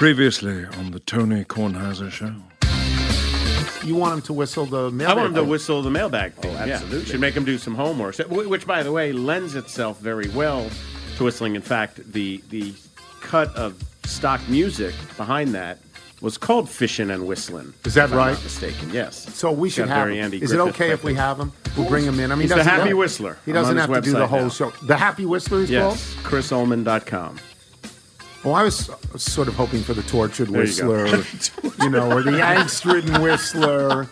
Previously on the Tony Kornheiser Show. You want him to whistle the mailbag? I want him to whistle the mailbag thing. absolutely. Yeah. Should make him do some homework, which, by the way, lends itself very well to whistling. In fact, the cut of stock music behind that was called Fishin' and Whistlin'. Is that if I'm right? not mistaken, yes. So we should Got have very him. Andy Is it Griffith okay if we have him? We'll bring him in. I mean, He's the doesn't Happy have- Whistler. He doesn't I'm on have his to do the website whole now. show. The Happy Whistler is called? Yes, ChrisUllman.com. Well, I was sort of hoping for the Tortured There you go. Whistler, or the angst-ridden Whistler.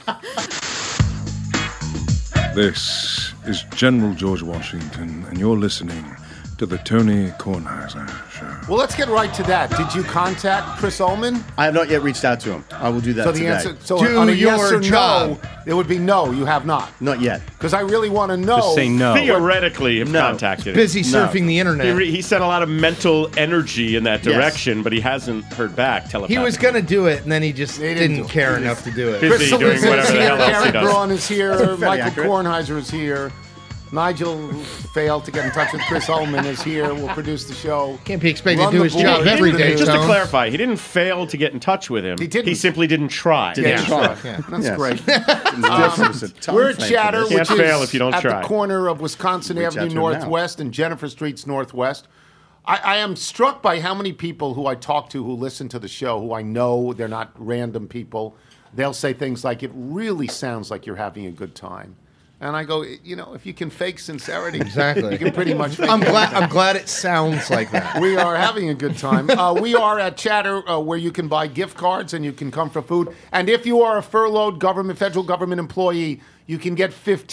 This is General George Washington, and you're listening to the Tony Kornheiser Show. Well, let's get right to that. Did you contact Chris Ullman? I have not yet reached out to him. I will do that So the today. answer, Do on a yes your or job. no, it would be no. You have not, Not yet. because I really want to know. Just say no. Theoretically, have No. contacted him. Busy surfing the internet. He sent a lot of mental energy in that Yes. direction, but he hasn't heard back telepathically. He was going to do it, and then he just They didn't didn't do it. care enough to do it. Busy Chris doing Ullman whatever is the here. hell else he Garrett does. Braun is here. fairly Michael accurate. Kornheiser is here. Nigel failed to get in touch with Chris Ullman is here. We'll produce the show. Can't be expected Run to do the his board. job He every didn't- day, Just to Tone. clarify, he didn't fail to get in touch with him. He didn't. He simply didn't try. Yeah, try. Yeah. That's Yes. great. It's a time We're at frame for Chatter, this. Can't which fail is if you don't at try. the corner of Wisconsin Reach out Avenue to him now. Northwest and Jennifer Streets Northwest. I am struck by how many people who I talk to who listen to the show, who I know they're not random people. They'll say things like, "It really sounds like you're having a good time." And I go, if you can fake sincerity, Exactly. you can pretty much fake I'm anything. glad it sounds like that. We are having a good time. We are at Chatter, where you can buy gift cards and you can come for food. And if you are a furloughed federal government employee, you can get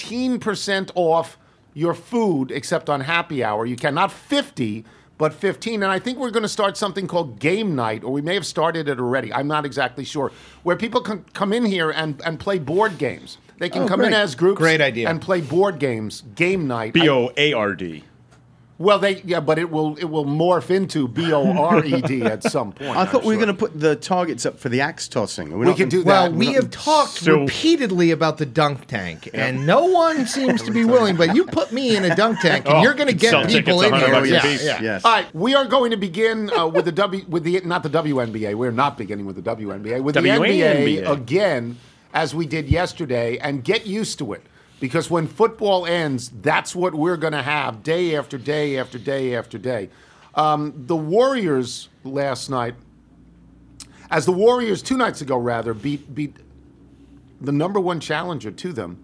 15% off your food, except on happy hour. You can not 50, but 15. And I think we're going to start something called Game Night, or we may have started it already. I'm not exactly sure. Where people can come in here and play board games. They can come in great. as groups Great idea. and play board games. Game Night. BOARD. Well, but it will morph into BORED at some point. I thought I'm we were sure. going to put the targets up for the axe tossing. We can do that. Well, We're we not- have talked So- repeatedly about the dunk tank, and no one seems to be willing. But you put me in a dunk tank, and Oh, you're going to get sell people tickets in here. $100 a Yeah, piece. yeah. Yes. All right, we are going to begin with not the WNBA. We're not beginning with the WNBA. With the WNBA. NBA again, as we did yesterday, and get used to it. Because when football ends, that's what we're going to have day after day after day after day. The Warriors last night, as the Warriors 2 nights ago rather, beat the number one challenger to them.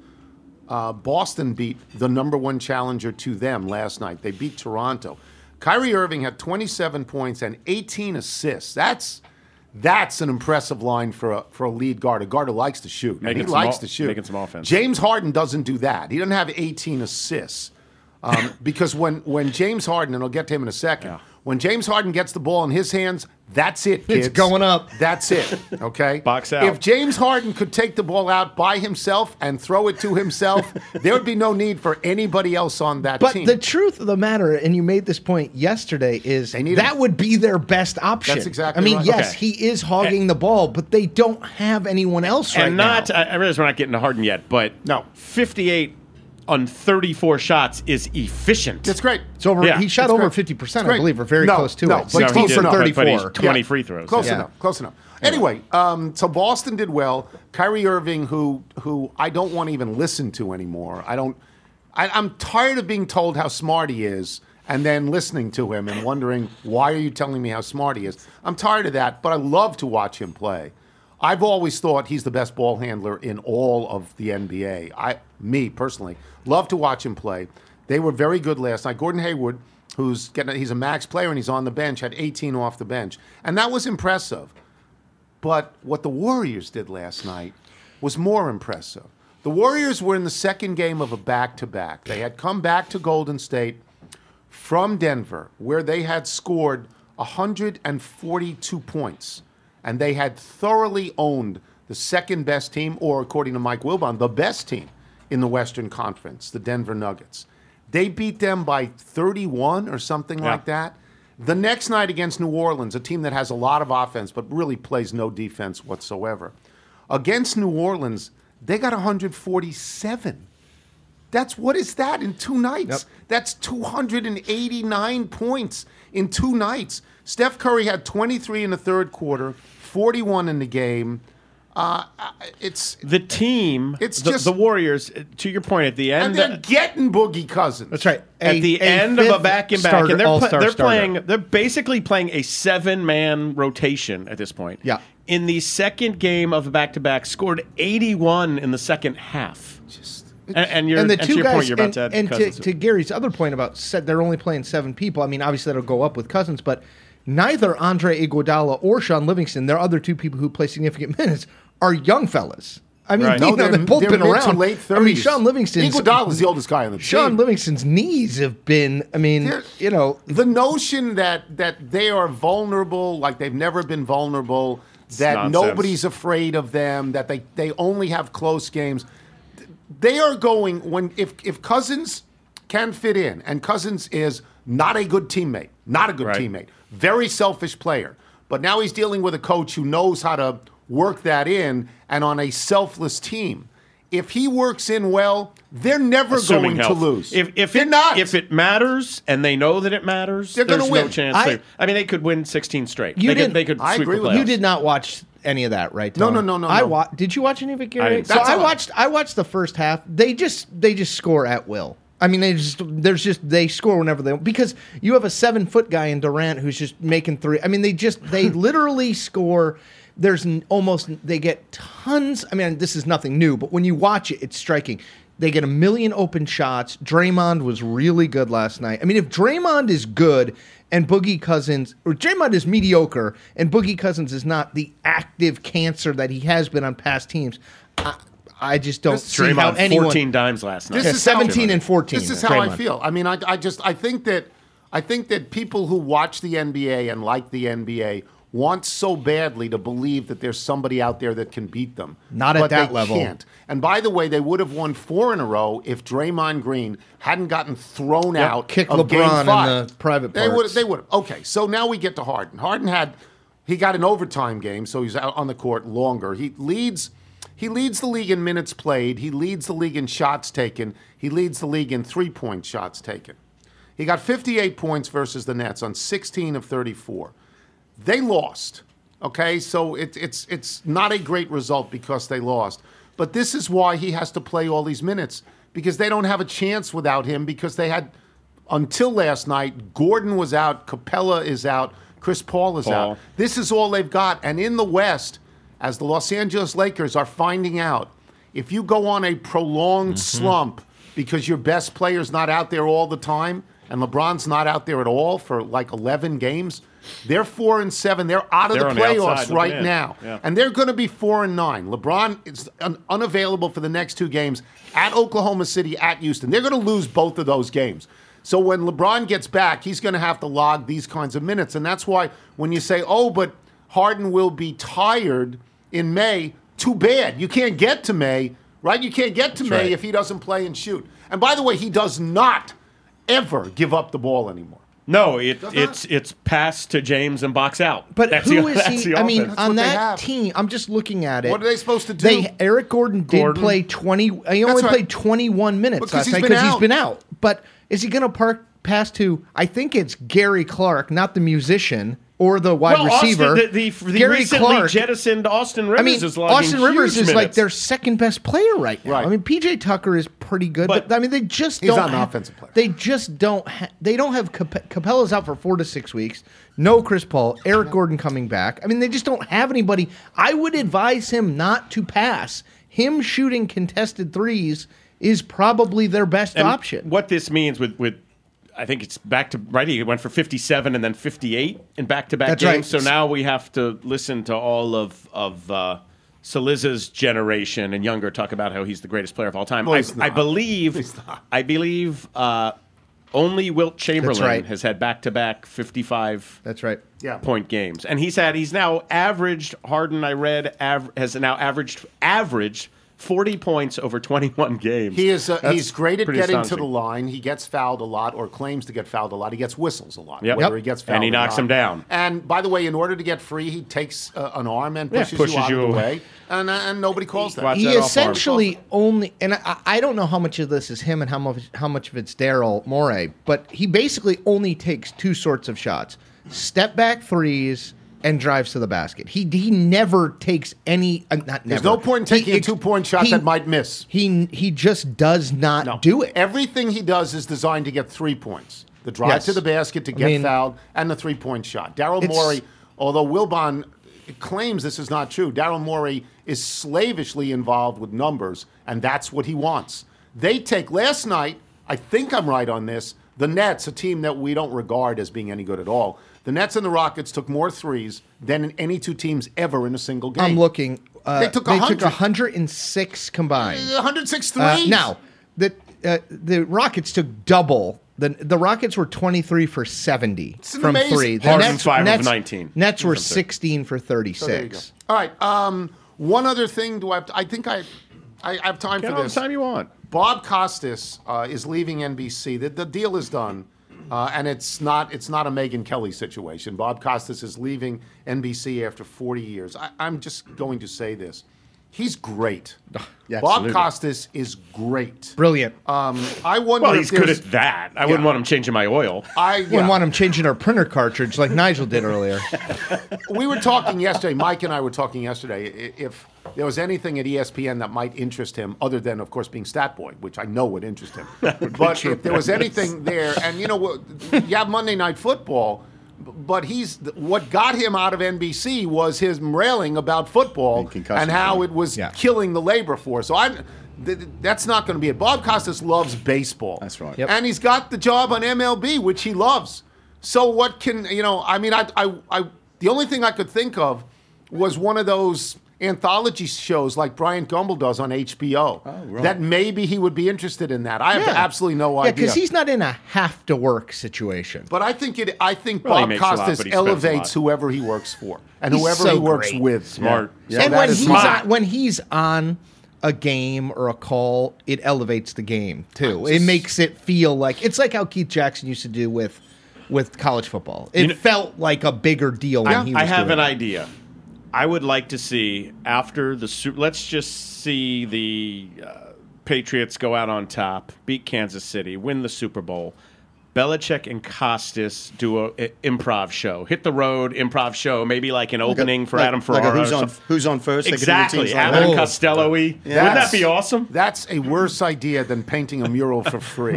Boston beat the number one challenger to them last night. They beat Toronto. Kyrie Irving had 27 points and 18 assists. That's an impressive line for a lead guard, a guard who likes to shoot. And Making he some likes o- to shoot. making some offense. James Harden doesn't do that. He doesn't have 18 assists. Because when James Harden, and I'll get to him in a second, when James Harden gets the ball in his hands, that's it, kids. It's going up. That's it, okay? Box out. If James Harden could take the ball out by himself and throw it to himself, there would be no need for anybody else on that But team. the truth of the matter, and you made this point yesterday, is They need that him. would be their best option. That's exactly I mean, right. yes, Okay. he is hogging the ball, but they don't have anyone else right And not, now. I realize we're not getting to Harden yet, but No. 58 on 34 shots is efficient. It's great. It's over. Yeah. He shot It's over great. 50%, It's I great. believe, or very No, close to no, it. but 16 close for enough. 34. 20 free throws. Close Yeah. enough. Close enough. Anyway, so Boston did well. Kyrie Irving, who I don't want to even listen to anymore. I'm tired of being told how smart he is and then listening to him and wondering, why are you telling me how smart he is? I'm tired of that, but I love to watch him play. I've always thought he's the best ball handler in all of the NBA. Me personally, love to watch him play. They were very good last night. Gordon Hayward, he's a max player and he's on the bench, had 18 off the bench. And that was impressive. But what the Warriors did last night was more impressive. The Warriors were in the second game of a back-to-back. They had come back to Golden State from Denver, where they had scored 142 points. And they had thoroughly owned the second-best team, or according to Mike Wilbon, the best team in the Western Conference, the Denver Nuggets. They beat them by 31 or something like that. The next night against New Orleans, a team that has a lot of offense but really plays no defense whatsoever. Against New Orleans, they got 147. That's what is that in 2 nights? Yep. That's 289 points in 2 nights. Steph Curry had 23 in the third quarter, 41 in the game. It's the team. It's the, just the Warriors. To your point, at the and end, they're getting Boogie Cousins. That's right. at the end of a back-and-back, and they're basically playing a 7-man rotation at this point. Yeah. In the second game of a back-to-back, scored 81 in the second half. And the to two your guys, point, you're about to add and Cousins. to Gary's other point about they're only playing 7 people. I mean, obviously that'll go up with Cousins, but neither Andre Iguodala or Sean Livingston, their other 2 people who play significant minutes, are young fellas. I mean, Right. you know, they've both they're been mid to around. late 30s. I mean, Sean Livingston's Iguodala's the oldest guy on the team. Sean Livingston's knees have been. I mean, The notion that they are vulnerable, like they've never been vulnerable, that nonsense. nobody's afraid of them, that they only have close games. They are going if Cousins can fit in, and Cousins is not a good teammate, Right. very selfish player. But now he's dealing with a coach who knows how to work that in, and on a selfless team. If he works in well, they're never Assuming going to health. lose. If they're not. If it matters and they know that it matters, They're there's gonna no win. chance. I mean, they could win 16 straight. You They could I sweep agree the with playoffs. you did not watch any of that, right? No, Tom? no. Did you watch any of it, Gary? didn't. So That's all. I watched the first half. They just score at will. I mean, they score whenever they want, because you have a 7-foot guy in Durant who's just making 3. I mean, they literally score. They get tons. I mean, this is nothing new, but when you watch it, it's striking. They get a million open shots. Draymond was really good last night. I mean, if Draymond is good and Boogie Cousins, or Draymond is mediocre and Boogie Cousins is not the active cancer that he has been on past teams, I just don't see how Draymond anyone. 14 dimes last night. This Yeah, is how- 17 and 14. This is how I Draymond. feel. I mean, I think that people who watch the NBA and like the NBA want so badly to believe that there's somebody out there that can beat them. Not at but that they level. Can't. And by the way, they would have won 4 in a row if Draymond Green hadn't gotten thrown out kick of LeBron Game in 5. the private They parts. would have. Okay, so now we get to Harden. Harden got an overtime game, so he's out on the court longer. He leads the league in minutes played. He leads the league in shots taken. He leads the league in 3-point shots taken. He got 58 points versus the Nets on 16 of 34. They lost. Okay, so it's not a great result because they lost. But this is why he has to play all these minutes, because they don't have a chance without him, because they had, until last night, Gordon was out, Capella is out, Chris Paul is out. This is all they've got. And in the West, as the Los Angeles Lakers are finding out, if you go on a prolonged slump because your best player's not out there all the time, and LeBron's not out there at all for like 11 games, they're 4-7. They're out of They're the on the playoffs outside right looking in. now. Yeah. And they're going to be 4-9. LeBron is unavailable for the next 2 games at Oklahoma City, at Houston. They're going to lose both of those games. So when LeBron gets back, he's going to have to log these kinds of minutes. And that's why when you say, oh, but Harden will be tired in May, too bad. You can't get to May, right? You can't get to May right. if he doesn't play and shoot. And by the way, he does not ever give up the ball anymore. No, it's pass to James and box out. But that's who the, is that's he? the I mean, offense. what on they that have. team, I'm just looking at it. What are they supposed to do? Eric Gordon did play 20. He only right. played 21 minutes Because last he's night been because he's out. been out. But is he going to pass to? I think it's Gary Clark, not the musician or the wide receiver. Austin, the Gary recently Clark. jettisoned Austin Rivers I mean, is logging Austin Rivers huge is like minutes. their second best player right now. Right. I mean, PJ Tucker is pretty good, but I mean, they just He's don't. not an have- offensive player. They just don't. They don't have Capella's out for 4 to 6 weeks. No Chris Paul. Eric Gordon coming back. I mean, they just don't have anybody. I would advise him not to pass. Him shooting contested threes is probably their best And option. What this means with I think it's back to right. He went for 57 and then 58 in back-to-back That's games. right. So now we have to listen to all of Saliza's generation and younger talk about how he's the greatest player of all time. Well, he's I not. believe. He's not. I believe only Wilt Chamberlain right. has had back-to-back 55. That's right. Yeah. Point games, and he's now averaged. Harden, I read, has now averaged 40 points over 21 games. He is. That's He's great at pretty getting to astonishing. the line. He gets fouled a lot, or claims to get fouled a lot. He gets whistles a lot. Yep. Whether Yep. he gets fouled And he or knocks not. him down. And by the way, in order to get free, he takes an arm and Yeah, pushes you out you of the away. way, and nobody calls that. Watch He that off-arm. essentially only, and I don't know how much of this is him and how much of it's Daryl Morey, but he basically only takes two sorts of shots: step back threes and drives to the basket. He never takes any. Not never. There's no point in taking a 2-point shot that might miss. He just does not do it. Everything he does is designed to get 3 points: the drive Yes. to the basket to get fouled, and the 3-point shot. Daryl Morey, although Wilbon claims this is not true, Daryl Morey is slavishly involved with numbers, and that's what he wants. They take last night. I think I'm right on this. The Nets, a team that we don't regard as being any good at all. The Nets and the Rockets took more threes than in any two teams ever in a single game. I'm looking. They took 100. 106 combined. 106 threes. Now, the Rockets took double. The Rockets were 23 for 70 It's an from amazing- three. The Harden 5 of 19. Nets were From six. 16 for So there you go. 36. All right. One other thing. Do I have to, I think I have time Get for all this. the time you want. Bob Costas is leaving NBC. The deal is done, and it's not a Megyn Kelly situation. Bob Costas is leaving NBC after 40 years. I'm just going to say this: he's great. Yeah, Bob absolutely. Costas is great. Brilliant. I wonder. Well, if he's good there's- at that. I wouldn't want him changing my oil. Wouldn't want him changing our printer cartridge like Nigel did earlier. We were talking yesterday. Mike and I were talking yesterday. If there was anything at ESPN that might interest him, other than, of course, being Stat Boy, which I know would interest him. But if there was anything there, and you know what, you have Monday Night Football, but what got him out of NBC was his railing about football and how it was killing the labor force. So that's not going to be it. Bob Costas loves baseball. That's right. Yep. And he's got the job on MLB, which he loves. So what can, I mean, the only thing I could think of was one of those anthology shows like Bryant Gumbel does on HBO. right. That maybe he would be interested in that. I have absolutely no Yeah, idea. because he's not in a have to work situation. But I think Well, he Bob makes a lot, Costas but he spends a elevates lot. whoever he works for and He's whoever so he works great. with. Smart. So And that when is he's smart. when he's on a game or a call, it elevates the game too. It makes it feel like it's like how Keith Jackson used to do with college football. It felt like a bigger deal when he was I have doing an it. idea. I would like to see after let's just see the Patriots go out on top, beat Kansas City, win the Super Bowl. Belichick and Costas do a improv show. Hit the road improv show, maybe like an opening for Adam Ferrara. Like who's on first? They could do Exactly. routines like Abbott that. and Costello-y. Wouldn't that be awesome? That's a worse idea than painting a mural for free.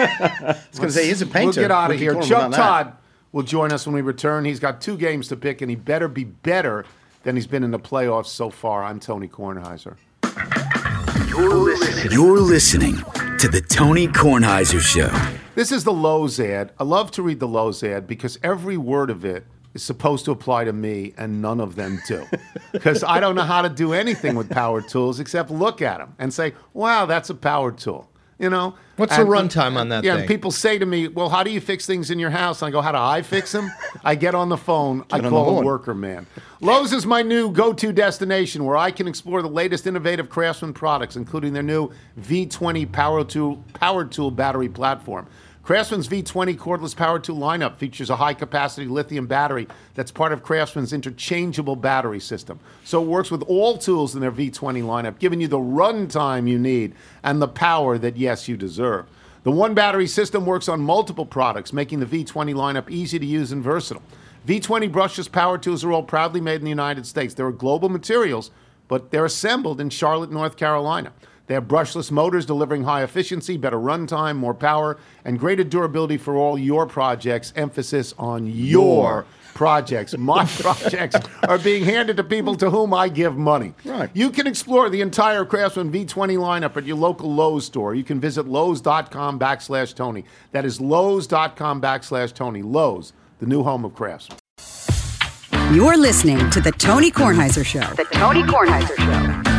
I was going to say, he's a painter. We'll get out What of do you here. call him Chuck without that? Todd will join us when we return. He's got 2 games to pick, and he better be better than he's been in the playoffs so far. I'm Tony Kornheiser. You're listening to the Tony Kornheiser Show. This is the Lowe's ad. I love to read the Lowe's ad because every word of it is supposed to apply to me, and none of them do. Because I don't know how to do anything with power tools except look at them and say, wow, that's a power tool. What's the runtime on that Yeah, thing? and people say to me, well, how do you fix things in your house? And I go, how do I fix them? I get on the phone. I on the call a horn. worker man. Lowe's is my new go-to destination where I can explore the latest innovative Craftsman products, including their new V20 power tool battery platform. Craftsman's V20 cordless power tool lineup features a high-capacity lithium battery that's part of Craftsman's interchangeable battery system. So it works with all tools in their V20 lineup, giving you the runtime you need and the power that, yes, you deserve. The one battery system works on multiple products, making the V20 lineup easy to use and versatile. V20 brushless power tools are all proudly made in the United States. They're global materials, but they're assembled in Charlotte, North Carolina. They have brushless motors delivering high efficiency, better runtime, more power, and greater durability for all your projects. Emphasis on your projects. My projects are being handed to people to whom I give money. Right. You can explore the entire Craftsman V20 lineup at your local Lowe's store. You can visit Lowe's.com/Tony. That is Lowe's.com/Tony. Lowe's, the new home of Craftsman. You're listening to The Tony Kornheiser Show. The Tony Kornheiser Show.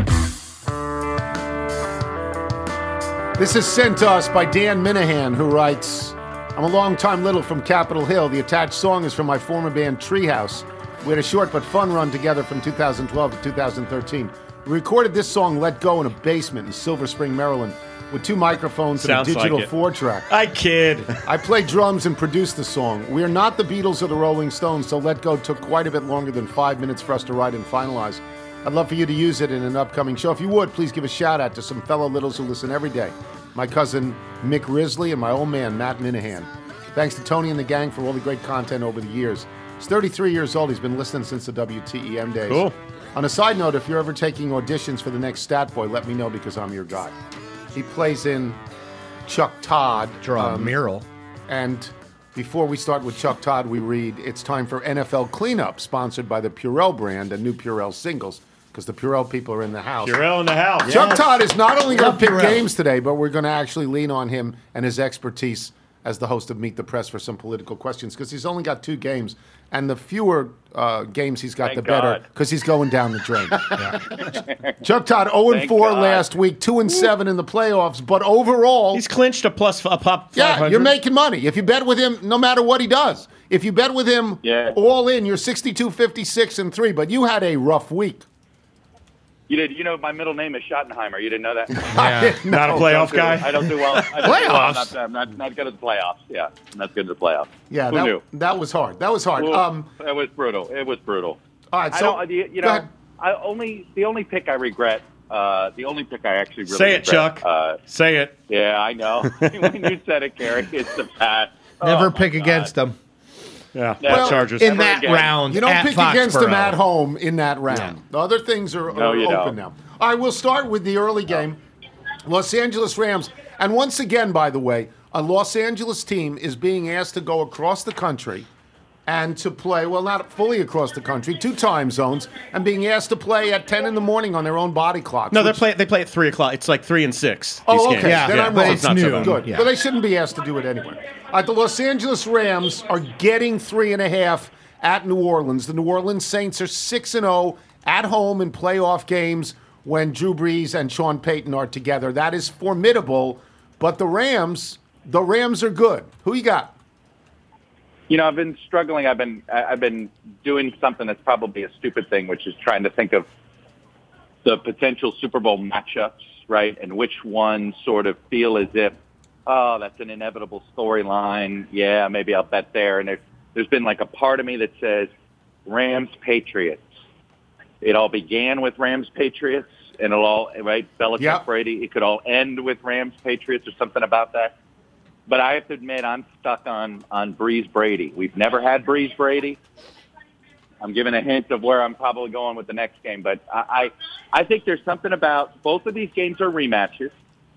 This is sent to us by Dan Minahan, who writes, I'm a long-time little from Capitol Hill. The attached song is from my former band Treehouse. We had a short but fun run together from 2012 to 2013. We recorded this song, Let Go, in a basement in Silver Spring, Maryland, with 2 microphones and a Sounds like digital it. 4-track. I kid. I played drums and produced the song. We are not the Beatles or the Rolling Stones, so Let Go took quite a bit longer than 5 minutes for us to write and finalize. I'd love for you to use it in an upcoming show. If you would, please give a shout-out to some fellow Littles who listen every day. My cousin Mick Risley and my old man Matt Minahan. Thanks to Tony and the gang for all the great content over the years. He's 33 years old. He's been listening since the WTEM days. Cool. On a side note, if you're ever taking auditions for the next Stat Boy, let me know because I'm your guy. He plays in Chuck Todd. Draw a mural. And before we start with Chuck Todd, we read, it's time for NFL Cleanup, sponsored by the Purell brand and new Purell singles, because the Purell people are in the house. Purell in the house. Chuck Todd is not only going to pick Purell. games today, but we're going to actually lean on him and his expertise as the host of Meet the Press for some political questions, because he's only got 2 games, and the fewer games he's got, Thank the better, God. because he's going down the drain. Chuck Todd, 0-4 God. last week, 2-7 in the playoffs, but overall... He's clinched a pop 500. Yeah, you're making money. If you bet with him, no matter what he does. If you bet with him all in, you're 62, 56, and 3, but you had a rough week. You did. You know, my middle name is Schottenheimer. You didn't know that? Not a playoff guy? I don't do well. Playoffs? I'm not good at the playoffs. Yeah, I'm not good at the playoffs. Yeah, Who knew? that was hard. That was hard. Ooh, it was brutal. It was brutal. All right, I so don't, you go know, ahead. the only pick I regret, the only pick I actually really Say it, regret, Chuck. Say it. Yeah, I know. When you said it, Gary, it's the Pats. Never Oh, my pick God. against them. Yeah, Well, Chargers. In Never that again. round, You don't at pick against them Foxborough. at home in that round. The other things are No, you open don't. now. All right, we'll start with the early game. Los Angeles Rams. And once again, by the way, a Los Angeles team is being asked to go across the country and to play, well, not fully across the country, 2 time zones, and being asked to play at 10 in the morning on their own body clocks. No, which- they play at 3 o'clock. It's like 3 and 6. Oh, these okay. games. Yeah, Then I'm but wrong. it's noon. Good. Yeah. But they shouldn't be asked to do it anyway. The Los Angeles Rams are getting 3.5 at New Orleans. The New Orleans Saints are 6-0 at home in playoff games when Drew Brees and Sean Payton are together. That is formidable. But the Rams are good. Who you got? You know, I've been struggling. I've been doing something that's probably a stupid thing, which is trying to think of the potential Super Bowl matchups, right? And which ones sort of feel as if, oh, that's an inevitable storyline. Yeah, maybe I'll bet there. And there's been like a part of me that says Rams-Patriots. It all began with Rams-Patriots, and it'll all, right, Belichick, Yep. Brady, it could all end with Rams-Patriots or something about that. But I have to admit, I'm stuck on Breeze Brady. We've never had Breeze Brady. I'm giving a hint of where I'm probably going with the next game. But I think there's something about both of these games are rematches.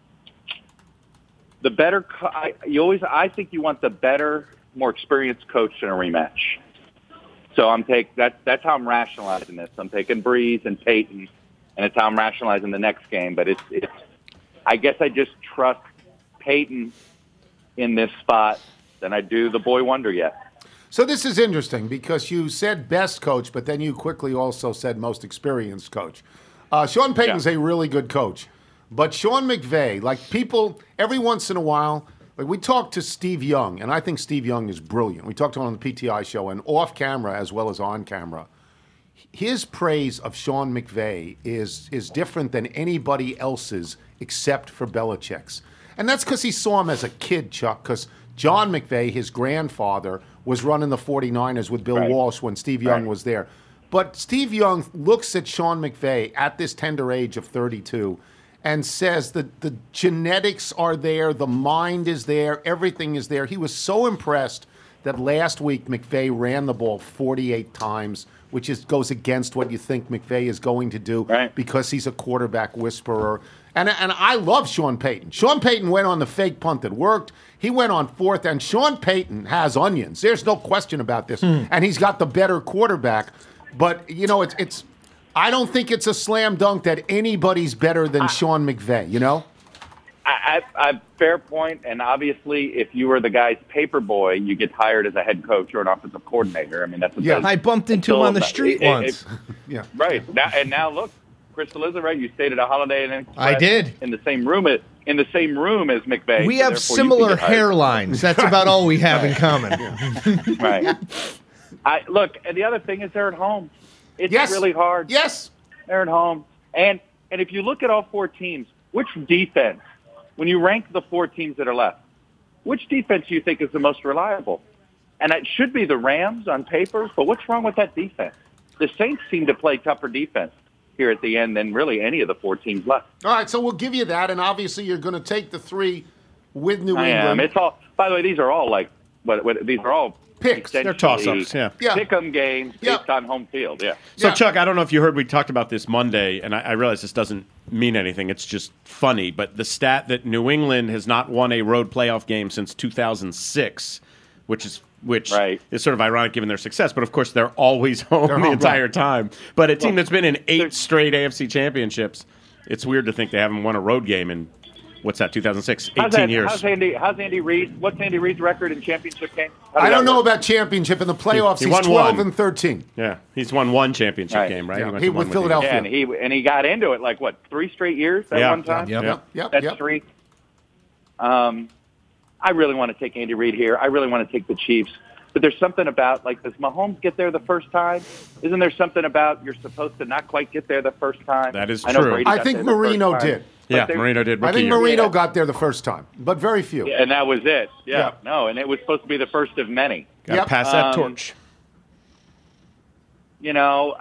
The better, I think you want the better, more experienced coach in a rematch. So that's how I'm rationalizing this. I'm taking Breeze and Peyton, and it's how I'm rationalizing the next game. But it's I guess I just trust Peyton in this spot than I do the boy wonder yet. So this is interesting because you said best coach, but then you quickly also said most experienced coach. Sean Payton's a really good coach. But Sean McVay, like people, every once in a while, like we talked to Steve Young, and I think Steve Young is brilliant. We talked to him on the PTI show, and off camera as well as on camera. His praise of Sean McVay is different than anybody else's except for Belichick's. And that's because he saw him as a kid, Chuck, because John McVay, his grandfather, was running the 49ers with Bill Walsh when Steve Young was there. But Steve Young looks at Sean McVay at this tender age of 32 and says that the genetics are there, the mind is there, everything is there. He was so impressed that last week McVay ran the ball 48 times, which goes against what you think McVay is going to do because he's a quarterback whisperer. And I love Sean Payton. Sean Payton went on the fake punt that worked. He went on fourth, and Sean Payton has onions. There's no question about this. And he's got the better quarterback. But, you know, it's I don't think it's a slam dunk that anybody's better than Sean McVay, you know? I fair point, and obviously, if you were the guy's paper boy, you get hired as a head coach or an offensive coordinator. I mean, that's what I bumped into him on the street once. Right now, look, Chris Eliza, right? You stayed at a Holiday Inn Express. I did in the same room as McVay. We so have therefore similar you could get hired. hairlines. That's about all we have in common. Right. Look, and the other thing is they're at home. It's really hard. Yes. They're at home. And if you look at all four teams, which defense, when you rank the four teams that are left, which defense do you think is the most reliable? And it should be the Rams on paper, but what's wrong with that defense? The Saints seem to play tougher defense here at the end than really any of the four teams left. All right, so we'll give you that, and obviously you're going to take the 3 with New I England. am. It's all. By the way, these are all like these are all Picks. They're toss-ups, yeah. Pick-em games based on home field, yeah. So, Yeah. Chuck, I don't know if you heard, we talked about this Monday, and I realize this doesn't mean anything. It's just funny. But the stat that New England has not won a road playoff game since 2006, which is sort of ironic given their success. But, of course, they're always home the entire time. But a team that's been in 8 straight AFC championships, it's weird to think they haven't won a road game in, what's that, 2006, 18 years. How's Andy Reid? What's Andy Reid's record in championship games? I don't know about championship. In the playoffs, He he's won 12 one. and 13. Yeah, he's won one championship game, right? Yeah. went He to one with Philadelphia. Yeah, and he got into it like, 3 straight years at one time? Yep. That's 3. I really want to take Andy Reid here. I really want to take the Chiefs. But there's something about, like, does Mahomes get there the first time? Isn't there something about you're supposed to not quite get there the first time? That is I know true. Brady I got think there the first Marino time. did. Yeah, But Marino did. I rookie think year. Marino got there the first time, but very few. And that was it. Yeah. Yeah. No, and it was supposed to be the first of many. Got to Yep. pass that torch. You know,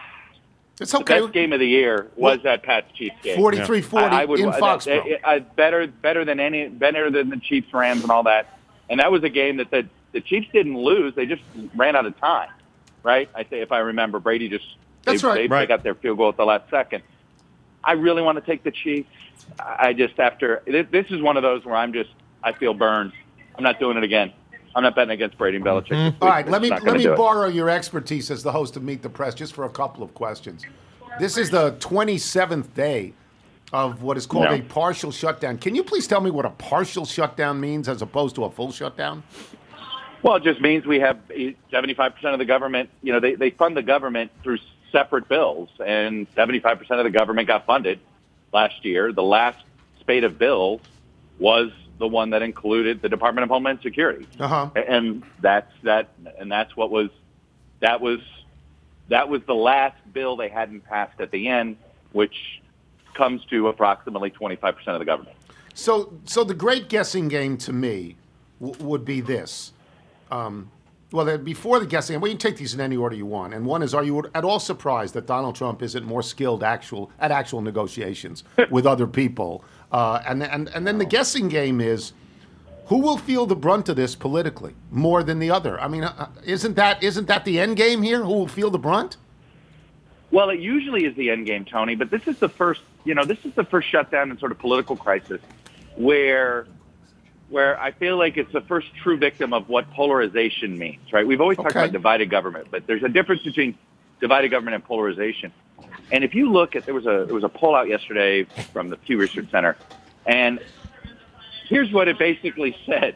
It's the okay. best game of the year was that Pats Chiefs game. 43-40 in Foxborough. Better than the Chiefs Rams and all that. And that was a game that the Chiefs didn't lose; they just ran out of time, right? I say, if I remember, Brady just they got their field goal at the last second. I really want to take the Chiefs. I just this is one of those where I feel burned. I'm not doing it again. I'm not betting against Brady and Belichick. This week. All right, let It's me not gonna do it. borrow your expertise as the host of Meet the Press just for a couple of questions. This is the 27th day of what is called a partial shutdown. Can you please tell me what a partial shutdown means as opposed to a full shutdown? Well, it just means we have 75% of the government. You know, they fund the government through separate bills, and 75% of the government got funded last year. The last spate of bills was the one that included the Department of Homeland Security, and that's what was that was the last bill they hadn't passed at the end, which comes to approximately 25% of the government. So the great guessing game to me would be this. Before the guessing game, well, you can take these in any order you want. And one is, are you at all surprised that Donald Trump isn't more skilled at actual negotiations with other people? And then the guessing game is, who will feel the brunt of this politically more than the other? I mean, isn't that the end game here? Who will feel the brunt? Well, it usually is the end game, Tony. But this is the first shutdown and sort of political crisis where I feel like it's the first true victim of what polarization means, right? We've always talked about divided government, but there's a difference between divided government and polarization. And if you look at, there was a poll out yesterday from the Pew Research Center, and here's what it basically said.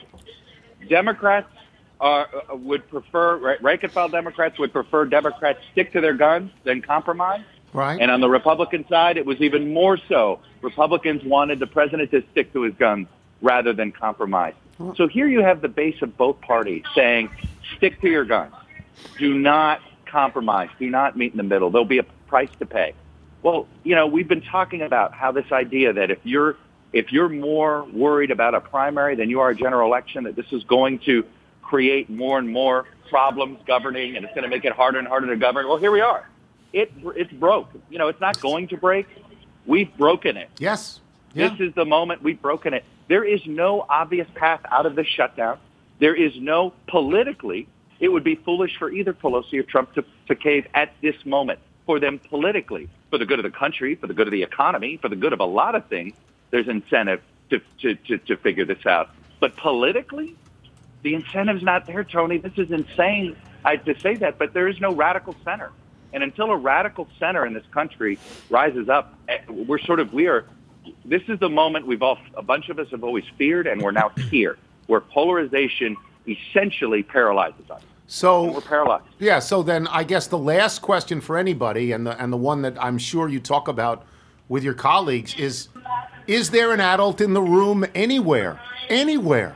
Democrats would prefer, rank and file Democrats would prefer Democrats stick to their guns than compromise. Right. And on the Republican side, it was even more so. Republicans wanted the president to stick to his guns rather than compromise. So here you have the base of both parties saying, stick to your guns. Do not compromise. Do not meet in the middle. There'll be a price to pay. Well, you know, we've been talking about how this idea that if you're more worried about a primary than you are a general election, that this is going to create more and more problems governing, and it's going to make it harder and harder to govern. Well, here we are. It's broke. You know, it's not going to break. We've broken it. Yes. Yeah. This is the moment we've broken it. There is no obvious path out of this shutdown. There is no politically. It would be foolish for either Pelosi or Trump to cave at this moment. For them politically, for the good of the country, for the good of the economy, for the good of a lot of things, there's incentive to figure this out. But politically, the incentive's not there, Tony. This is insane to say that, but there is no radical center. And until a radical center in this country rises up, this is the moment a bunch of us have always feared, and we're now here, where polarization essentially paralyzes us. So and we're paralyzed. Yeah. So then, I guess the last question for anybody, and the one that I'm sure you talk about with your colleagues, is there an adult in the room anywhere? Anywhere?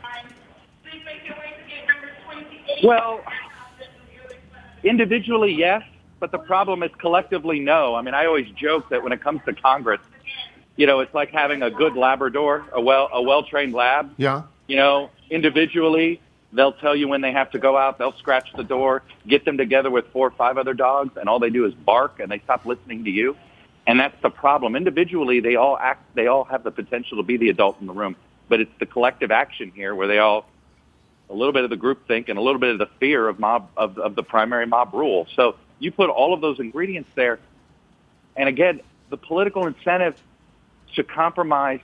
Well, individually, yes. but the problem is collectively no. I mean, I always joke that when it comes to Congress, you know, it's like having a good Labrador, a well-trained lab. Yeah. You know, individually, they'll tell you when they have to go out. They'll scratch the door, get them together with 4 or 5 other dogs, and all they do is bark, and they stop listening to you. And that's the problem. Individually, they all have the potential to be the adult in the room, but it's the collective action here where a little bit of the groupthink and a little bit of the fear of the primary mob rule. So you put all of those ingredients there, and again, the political incentive to compromise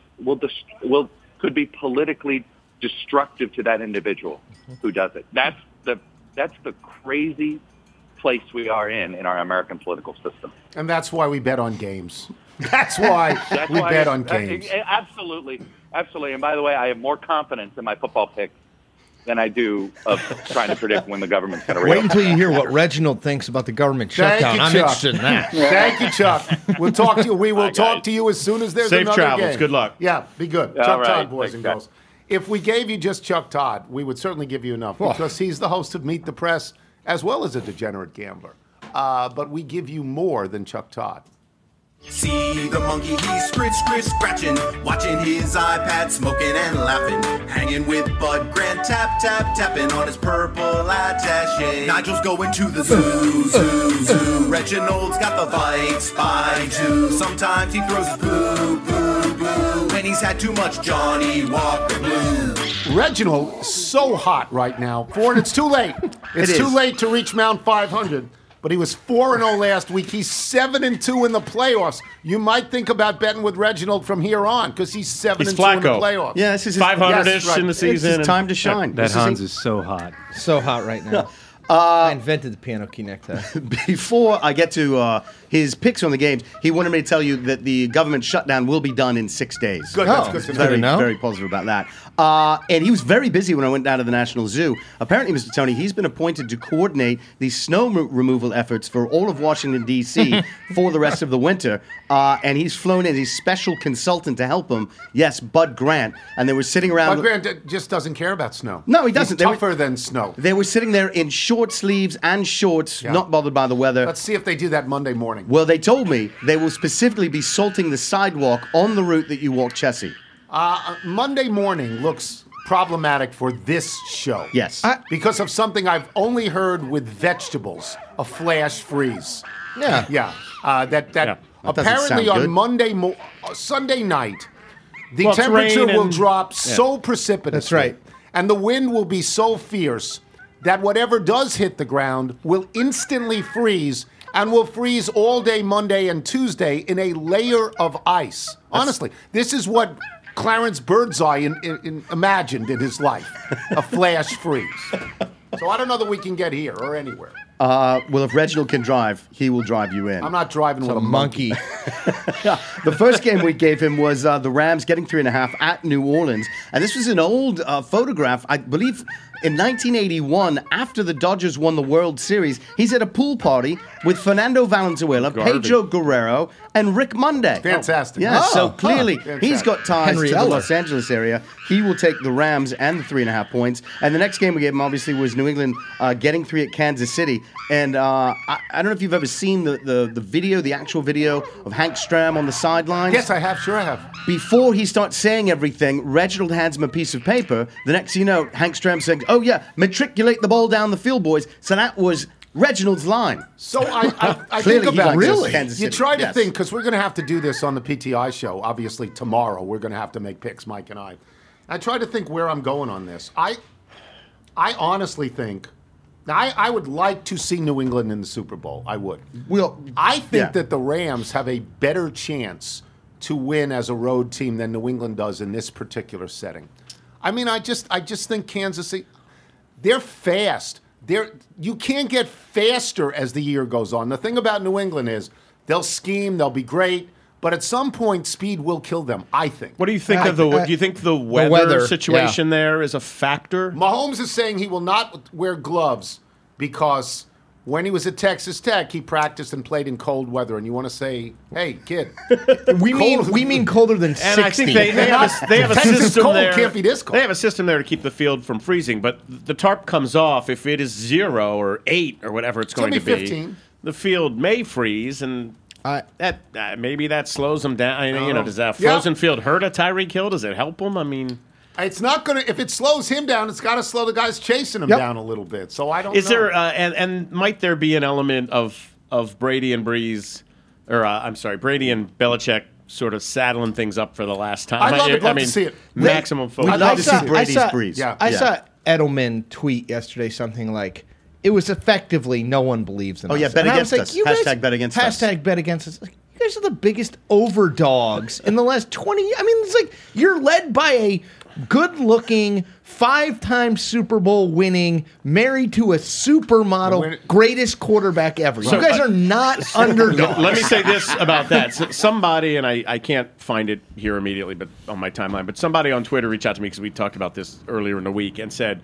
could be politically destructive to that individual who does it. That's the crazy place we are in our American political system. And that's why we bet on games. That's why we bet on games. Absolutely. Absolutely. And by the way, I have more confidence in my football picks than I do of trying to predict when the government's going to Wait until you hear what Reginald thinks about the government shutdown. I'm interested in that. Thank you, Chuck. We'll talk to you. We will talk to you as soon as there's Safe another travels. game. Good luck. Yeah, be good. All Chuck right. Todd, boys Thanks, and guys. girls. If we gave you just Chuck Todd, we would certainly give you enough because he's the host of Meet the Press as well as a degenerate gambler. But we give you more than Chuck Todd. See the monkey, he's scratching, watching his iPad, smoking and laughing, hanging with Bud Grant, tapping on his purple attaché. Nigel's going to the zoo. Reginald's got the bikes by 2. Sometimes he throws his boo. When he's had too much Johnny Walker Blue. Reginald, so hot right now. Ford, it's too late. It's too late to reach Mount 500. But he was 4-0 last week. He's 7-2 in the playoffs. You might think about betting with Reginald from here on because he's 7-2 in the playoffs. Yeah, this is 500-ish in the season. It's his time to shine. That Hans is so hot. So hot right now. I invented the piano key necktie. Before I get to his picks on the games, he wanted me to tell you that the government shutdown will be done in 6 days. Good, that's good to know. Very, very positive about that. And he was very busy when I went down to the National Zoo. Apparently, Mr. Tony, he's been appointed to coordinate the snow removal efforts for all of Washington, D.C. for the rest of the winter. And he's flown in his special consultant to help him. Yes, Bud Grant. And they were sitting around. Bud Grant just doesn't care about snow. No, he doesn't. He's tougher than snow. They were sitting there in short sleeves and shorts, not bothered by the weather. Let's see if they do that Monday morning. Well, they told me they will specifically be salting the sidewalk on the route that you walk Chessie. Monday morning looks problematic for this show. Yes. Because of something I've only heard with vegetables, a flash freeze. Yeah. Yeah. That That apparently doesn't on sound good. Sunday night, the Well, it's temperature rain will and- drop so precipitously. That's right. And the wind will be so fierce that whatever does hit the ground will instantly freeze and will freeze all day Monday and Tuesday in a layer of ice. Honestly, this is what Clarence Birdseye imagined in his life, a flash freeze. So I don't know that we can get here or anywhere. Well, if Reginald can drive, he will drive you in. I'm not driving with A a monkey. The first game we gave him was the Rams getting 3.5 at New Orleans. And this was an old photograph, I believe, in 1981, after the Dodgers won the World Series. He's at a pool party with Fernando Valenzuela, Pedro Guerrero, and Rick Monday. Fantastic. Yeah, so clearly Fantastic. he's got ties Henry to the Eller. Los Angeles area. He will take the Rams and the 3.5 points. And the next game we gave him, obviously, was New England getting 3 at Kansas City. And I don't know if you've ever seen the video, the actual video of Hank Stram on the sidelines. Yes, I have. Sure, I have. Before he starts saying everything, Reginald hands him a piece of paper. The next thing you know, Hank Stram saying, "Oh yeah, matriculate the ball down the field, boys." So that was Reginald's line. So I Clearly think he about likes this. Kansas You City. try to Yes. think, because we're going to have to do this on the PTI show, obviously tomorrow. We're going to have to make picks, Mike and I. I try to think where I'm going on this. I honestly think, I would like to see New England in the Super Bowl. I would. Well, I think yeah. that the Rams have a better chance to win as a road team than New England does in this particular setting. I mean, I just think Kansas City, they're fast. You can't get faster as the year goes on. The thing about New England is they'll scheme, they'll be great, but at some point speed will kill them, I think. What do you think of do you think the weather situation there is a factor? Mahomes is saying he will not wear gloves because when he was at Texas Tech, he practiced and played in cold weather. And you want to say, hey, kid. We mean colder than 60. And I think they have a Texas system cold there. can't be this cold. They have a system there to keep the field from freezing, but the tarp comes off if it is 0 or 8 or whatever it's going to gonna be. be 15. the field may freeze, and that maybe that slows him down. Does that frozen field hurt a Tyreek Hill? Does it help him? I mean, it's not going to. If it slows him down, it's got to slow the guys chasing him down a little bit. So I don't. Is know. there and might there be an element of Brady and Breeze, or Brady and Belichick sort of saddling things up for the last time? I'd love to see it. Maximum focus. We'd love to see Brady's Breeze. I saw Edelman tweet yesterday something like, it was effectively no one believes in us. Oh, yeah, bet And I against was us. you guys- Hashtag bet against us. Hashtag bet against us. Like, you guys are the biggest overdogs in the last 20 years. I mean, it's like you're led by a good-looking, 5-time Super Bowl winning, married to a supermodel, greatest quarterback ever. You guys are not underdogs. Let me say this about that. Somebody, and I can't find it here immediately, but on my timeline, but somebody on Twitter reached out to me because we talked about this earlier in the week and said,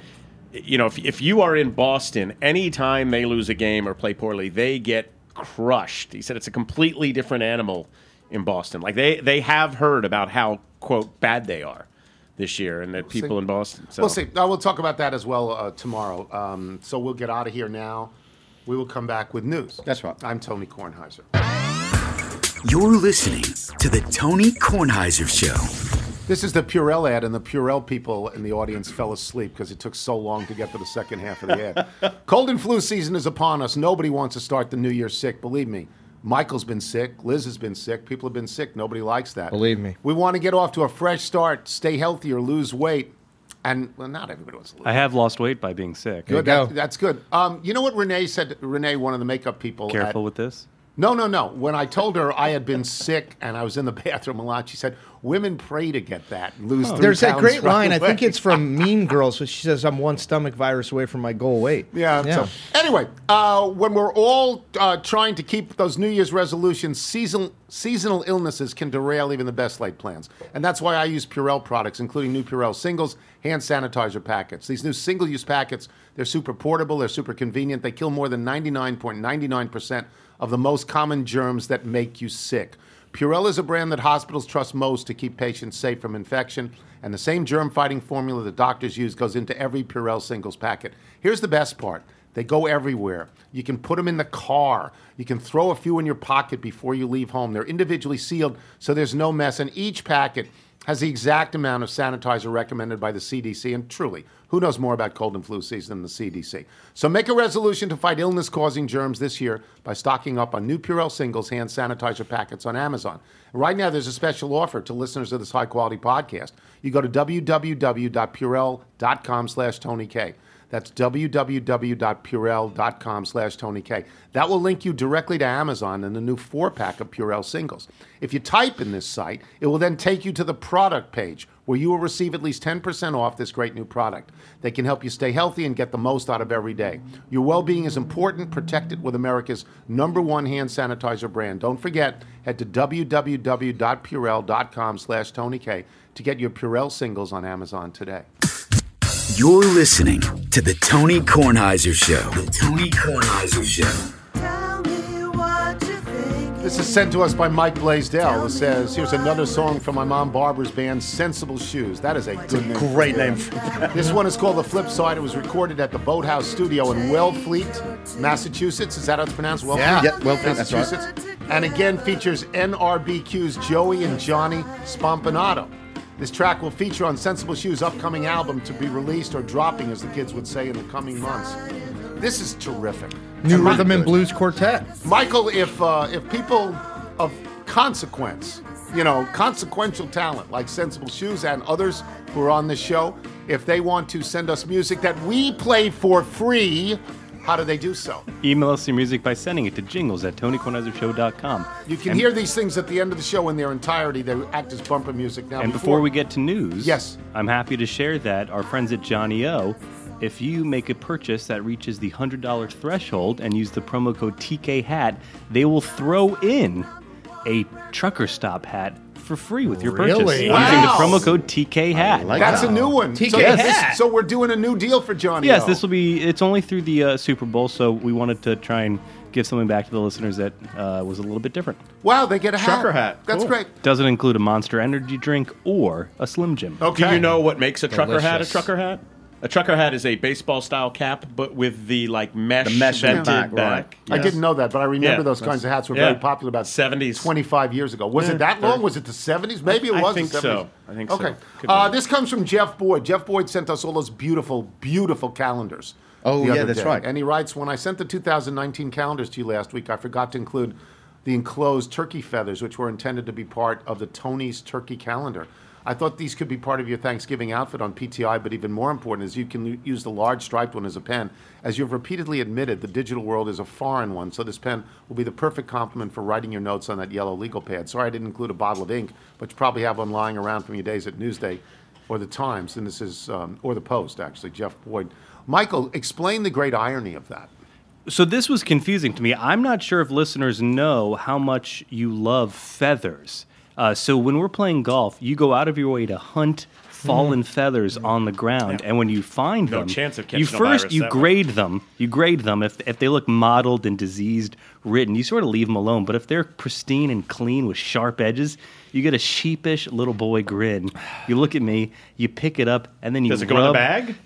if you are in Boston, anytime they lose a game or play poorly, they get crushed. He said it's a completely different animal in Boston. Like they have heard about how, quote, bad they are this year, and that people in Boston. So. We'll see. We'll talk about that as well tomorrow. So we'll get out of here now. We will come back with news. That's right. I'm Tony Kornheiser. You're listening to the Tony Kornheiser Show. This is the Purell ad, and the Purell people in the audience fell asleep because it took so long to get to the second half of the ad. Cold and flu season is upon us. Nobody wants to start the new year sick. Believe me, Michael's been sick. Liz has been sick. People have been sick. Nobody likes that. Believe me. We want to get off to a fresh start, stay healthy, or lose weight. And, well, not everybody wants to lose I have lost weight by being sick. Good. That's good. You know what Renee said? Renee, one of the makeup people. Careful with this. No. When I told her I had been sick and I was in the bathroom a lot, she said, women pray to get that and lose 3 There's that pounds great right line. I away. think it's from Mean Girls, where she says, "I'm one stomach virus away from my goal weight." Yeah. So, anyway, when we're all trying to keep those New Year's resolutions, seasonal illnesses can derail even the best laid plans. And that's why I use Purell products, including new Purell singles, hand sanitizer packets. These new single-use packets, they're super portable, they're super convenient. They kill more than 99.99% of the most common germs that make you sick. Purell is a brand that hospitals trust most to keep patients safe from infection, and the same germ-fighting formula that doctors use goes into every Purell singles packet. Here's the best part. They go everywhere. You can put them in the car. You can throw a few in your pocket before you leave home. They're individually sealed, so there's no mess, and each packet has the exact amount of sanitizer recommended by the CDC, and truly, who knows more about cold and flu season than the CDC? So make a resolution to fight illness-causing germs this year by stocking up on new Purell singles hand sanitizer packets on Amazon. Right now, there's a special offer to listeners of this high-quality podcast. You go to www.purell.com/TonyK. That's www.purell.com/TonyK. That will link you directly to Amazon and the new 4-pack of Purell singles. If you type in this site, it will then take you to the product page where you will receive at least 10% off this great new product. They can help you stay healthy and get the most out of every day. Your well-being is important. Protect it with America's #1 hand sanitizer brand. Don't forget, head to www.purell.com/TonyK to get your Purell singles on Amazon today. You're listening to the Tony Kornheiser Show. The Tony Kornheiser Show. This is sent to us by Mike Blaisdell, who says, here's another song from my mom Barbara's band, Sensible Shoes. That is a good name. Great name. This one is called The Flip Side. It was recorded at the Boathouse Studio in Wellfleet, Massachusetts. Is that how it's pronounced? Wellfleet? Yeah, Wellfleet, that's right. Massachusetts. And again features NRBQ's Joey and Johnny Spompanato. This track will feature on Sensible Shoes' upcoming album to be released, or dropping, as the kids would say, in the coming months. This is terrific. New Rhythm and Blues Quartet. Michael, if people of consequence, consequential talent like Sensible Shoes and others who are on this show, if they want to send us music that we play for free, how do they do so? Email us your music by sending it to jingles@tonykornheisershow.com. You can hear these things at the end of the show in their entirety. They act as bumper music. Now, And before we get to news, yes, I'm happy to share that our friends at Johnny O, if you make a purchase that reaches the $100 threshold and use the promo code TKHAT, they will throw in a trucker stop hat for free with your purchase Really? using the Wow. promo code TKHAT. That's a new one. TK Hat. So we're doing a new deal for Johnny Yes, O. this will be. It's only through the Super Bowl, so we wanted to try and give something back to the listeners that was a little bit different. Wow, they get a hat. Trucker hat. That's Cool. great. Doesn't include a Monster Energy drink or a Slim Jim. Okay. Do you know what makes a trucker hat a Delicious. trucker hat? A trucker hat is a baseball-style cap, but with the mesh, vented back, back. I Yes. didn't know that, but I remember Yeah, those kinds of hats were yeah. very popular about 70s. 25 years ago. Was it that long? Was it the 70s? Maybe it I was think the 70s. so. I think so. Okay. Could be. This comes from Jeff Boyd. Jeff Boyd sent us all those beautiful, beautiful calendars. Oh, the yeah, other that's day. right. And he writes, when I sent the 2019 calendars to you last week, I forgot to include the enclosed turkey feathers, which were intended to be part of the Tony's Turkey Calendar. I thought these could be part of your Thanksgiving outfit on PTI, but even more important is you can use the large striped one as a pen. As you've repeatedly admitted, the digital world is a foreign one, so this pen will be the perfect complement for writing your notes on that yellow legal pad. Sorry I didn't include a bottle of ink, but you probably have one lying around from your days at Newsday or the Times, and this is, or the Post, actually, Jeff Boyd. Michael, explain the great irony of that. So this was confusing to me. I'm not sure if listeners know how much you love feathers. So when we're playing golf, you go out of your way to hunt fallen feathers on the ground, and when you find No them, chance of you catching a first virus you that way. grade them. You grade them if they look mottled and diseased ridden. You sort of leave them alone. But if they're pristine and clean with sharp edges, you get a sheepish little boy grin. You look at me, you pick it up, and then you Does it go in the rub-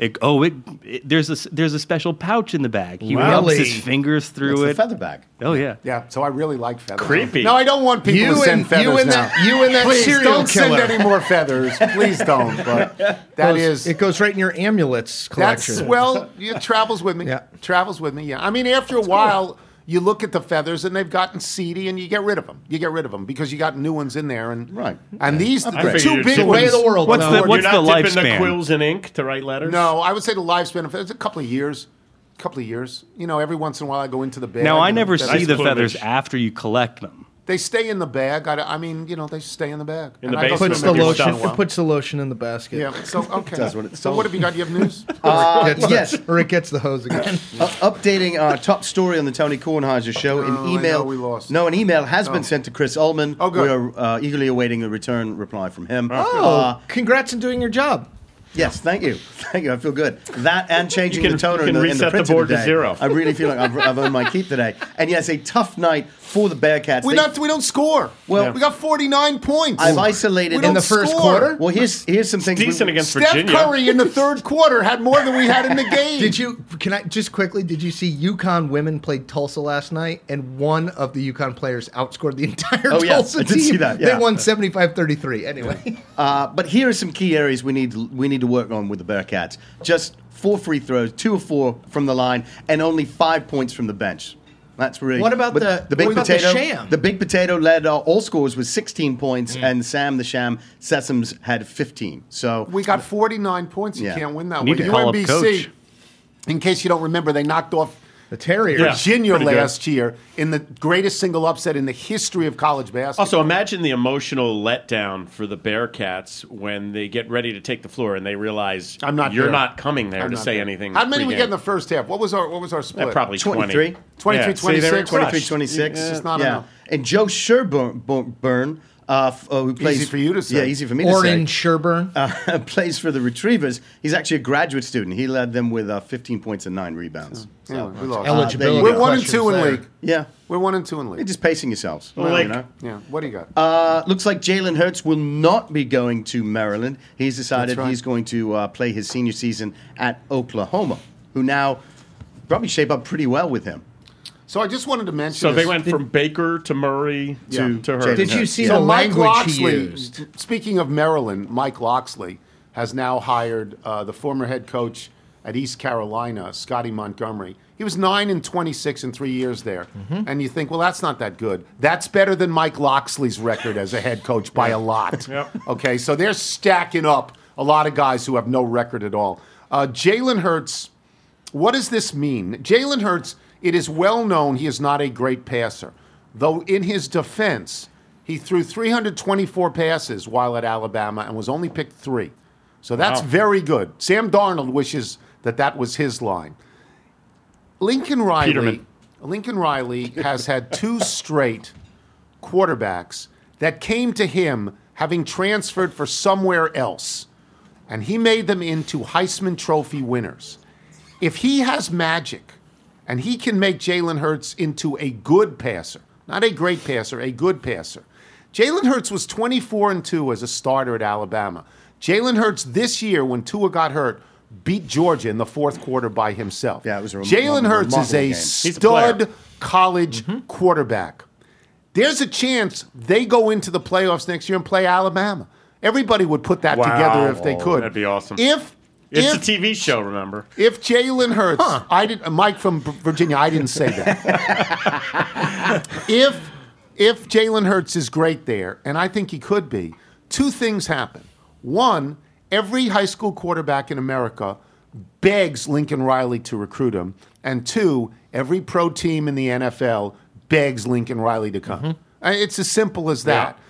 bag? There's a special pouch in the bag. He Wow. rubs his Really? fingers through It's it. the feather bag. Oh yeah. Yeah, so I really like feathers. Creepy. No, I don't want people to send feathers now. you and that Please serial don't killer. send any more feathers. Please don't. But that is It goes right in your amulets collection. that's well, it travels with me. Yeah. Travels with me. Yeah. I mean, after a while, you look at the feathers and they've gotten seedy, and you get rid of them. You get rid of them because you got new ones in there, and Right. And these the figured two you'd big say- ones. way of the world. What's No. the You're what's not the dipping the lifespan? quills in ink to write letters? No, I would say the lifespan of it's a couple of years. Couple of years. You know, every once in a while I go into the bag. Now I and never feathers- see the plumage. feathers after you collect them. They stay in the bag. I mean, you know, they stay in the bag. In the And I go basement puts through the them every lotion. once in a while. It puts the lotion in the basket. Yeah. So okay. Does what it's so told. what have you got? Do you have news? Gets or it gets the hose again. Updating our top story on the Tony Kornheiser show. Oh, An I email. know we lost. No, an email has been sent to Chris Ullman. Oh, good. We are eagerly awaiting a return reply from him. Oh, congrats on doing your job. Yes, thank you. Thank you. I feel good. That and changing You can- the toner you can in the reset the printer board to today. 0. I really feel like I've earned my keep today. And yes, a tough night for the Bearcats. we don't score. Well- we got 49 points. I've isolated We In don't the first score. quarter? Well, here's some things. Decent against Steph Virginia. Curry in the third quarter had more than we had in the game. Did you? Can I just quickly? Did you see UConn women played Tulsa last night, and one of the UConn players outscored the entire Oh, yeah, Tulsa I did team? see that, yeah. They won 75-33. Anyway, But here are some key areas we need to work on with the Bearcats. Just 4 free throws, 2 of 4 from the line, and only 5 points from the bench. That's really. What about but the- big what about the potato? Sham? The big potato led all scores with 16 points, and Sam the Sham Sessoms had 15. So We got 49 points. You Yeah. can't win that Need way. to call up UMBC, coach. in case you don't remember, they knocked off the Terriers. Yeah. Virginia pretty good. last year in the greatest single upset in the history of college basketball. Also, imagine the emotional letdown for the Bearcats when they get ready to take the floor and they realize I'm not you're there. not coming there I'm to not say there. anything. How many we pregame. get in the first half? What was our split? Probably 23. 23, Yeah. See, they were 26. 23, crushed. 26. It's just not yeah. enough. And Joe Sherburne, who plays for you to say. Yeah, easy for me to Orin say. Sherburne. Plays for the Retrievers. He's actually a graduate student. He led them with 15 points and 9 rebounds. Yeah, we lost. Eligibility there you We're go. 1 and 2 in questions there. league. Yeah, We're 1 and 2 in you're league. just pacing yourselves. Well, you know? Yeah. What do you got? Looks like Jalen Hurts will not be going to Maryland. He's decided That's right. he's going to play his senior season at Oklahoma, who now probably shape up pretty well with him. So I just wanted to mention. So they this. went from Baker to Murray Yeah. to her. Jalen Did you see So the Mike language he Loxley, used? speaking of Maryland, Mike Loxley has now hired the former head coach at East Carolina, Scotty Montgomery. He was 9 and 26 in 3 years there. And you think, well, that's not that good. That's better than Mike Loxley's record as a head coach by a lot. Yep. Okay, so they're stacking up a lot of guys who have no record at all. Jalen Hurts, what does this mean? Jalen Hurts, it is well known he is not a great passer. Though in his defense, he threw 324 passes while at Alabama and was only picked 3. So that's very good. Sam Darnold wishes that was his line. Lincoln Peterman. Riley has had 2 straight quarterbacks that came to him having transferred for somewhere else, and he made them into Heisman Trophy winners. If he has magic and he can make Jalen Hurts into a good passer, not a great passer, a good passer. Jalen Hurts was 24-2 as a starter at Alabama. Jalen Hurts this year, when Tua got hurt, beat Georgia in the fourth quarter by himself. Yeah, it was a Jalen Hurts is a remarkable game. stud college quarterback. There's a chance they go into the playoffs next year and play Alabama. Everybody would put that together if they could. That'd be awesome. If It's a TV show, remember? If Jalen Hurts, Mike from Virginia, I didn't say that. If Jalen Hurts is great there, and I think he could be, two things happen. One, every high school quarterback in America begs Lincoln Riley to recruit him. And two, every pro team in the NFL begs Lincoln Riley to come. It's as simple as that.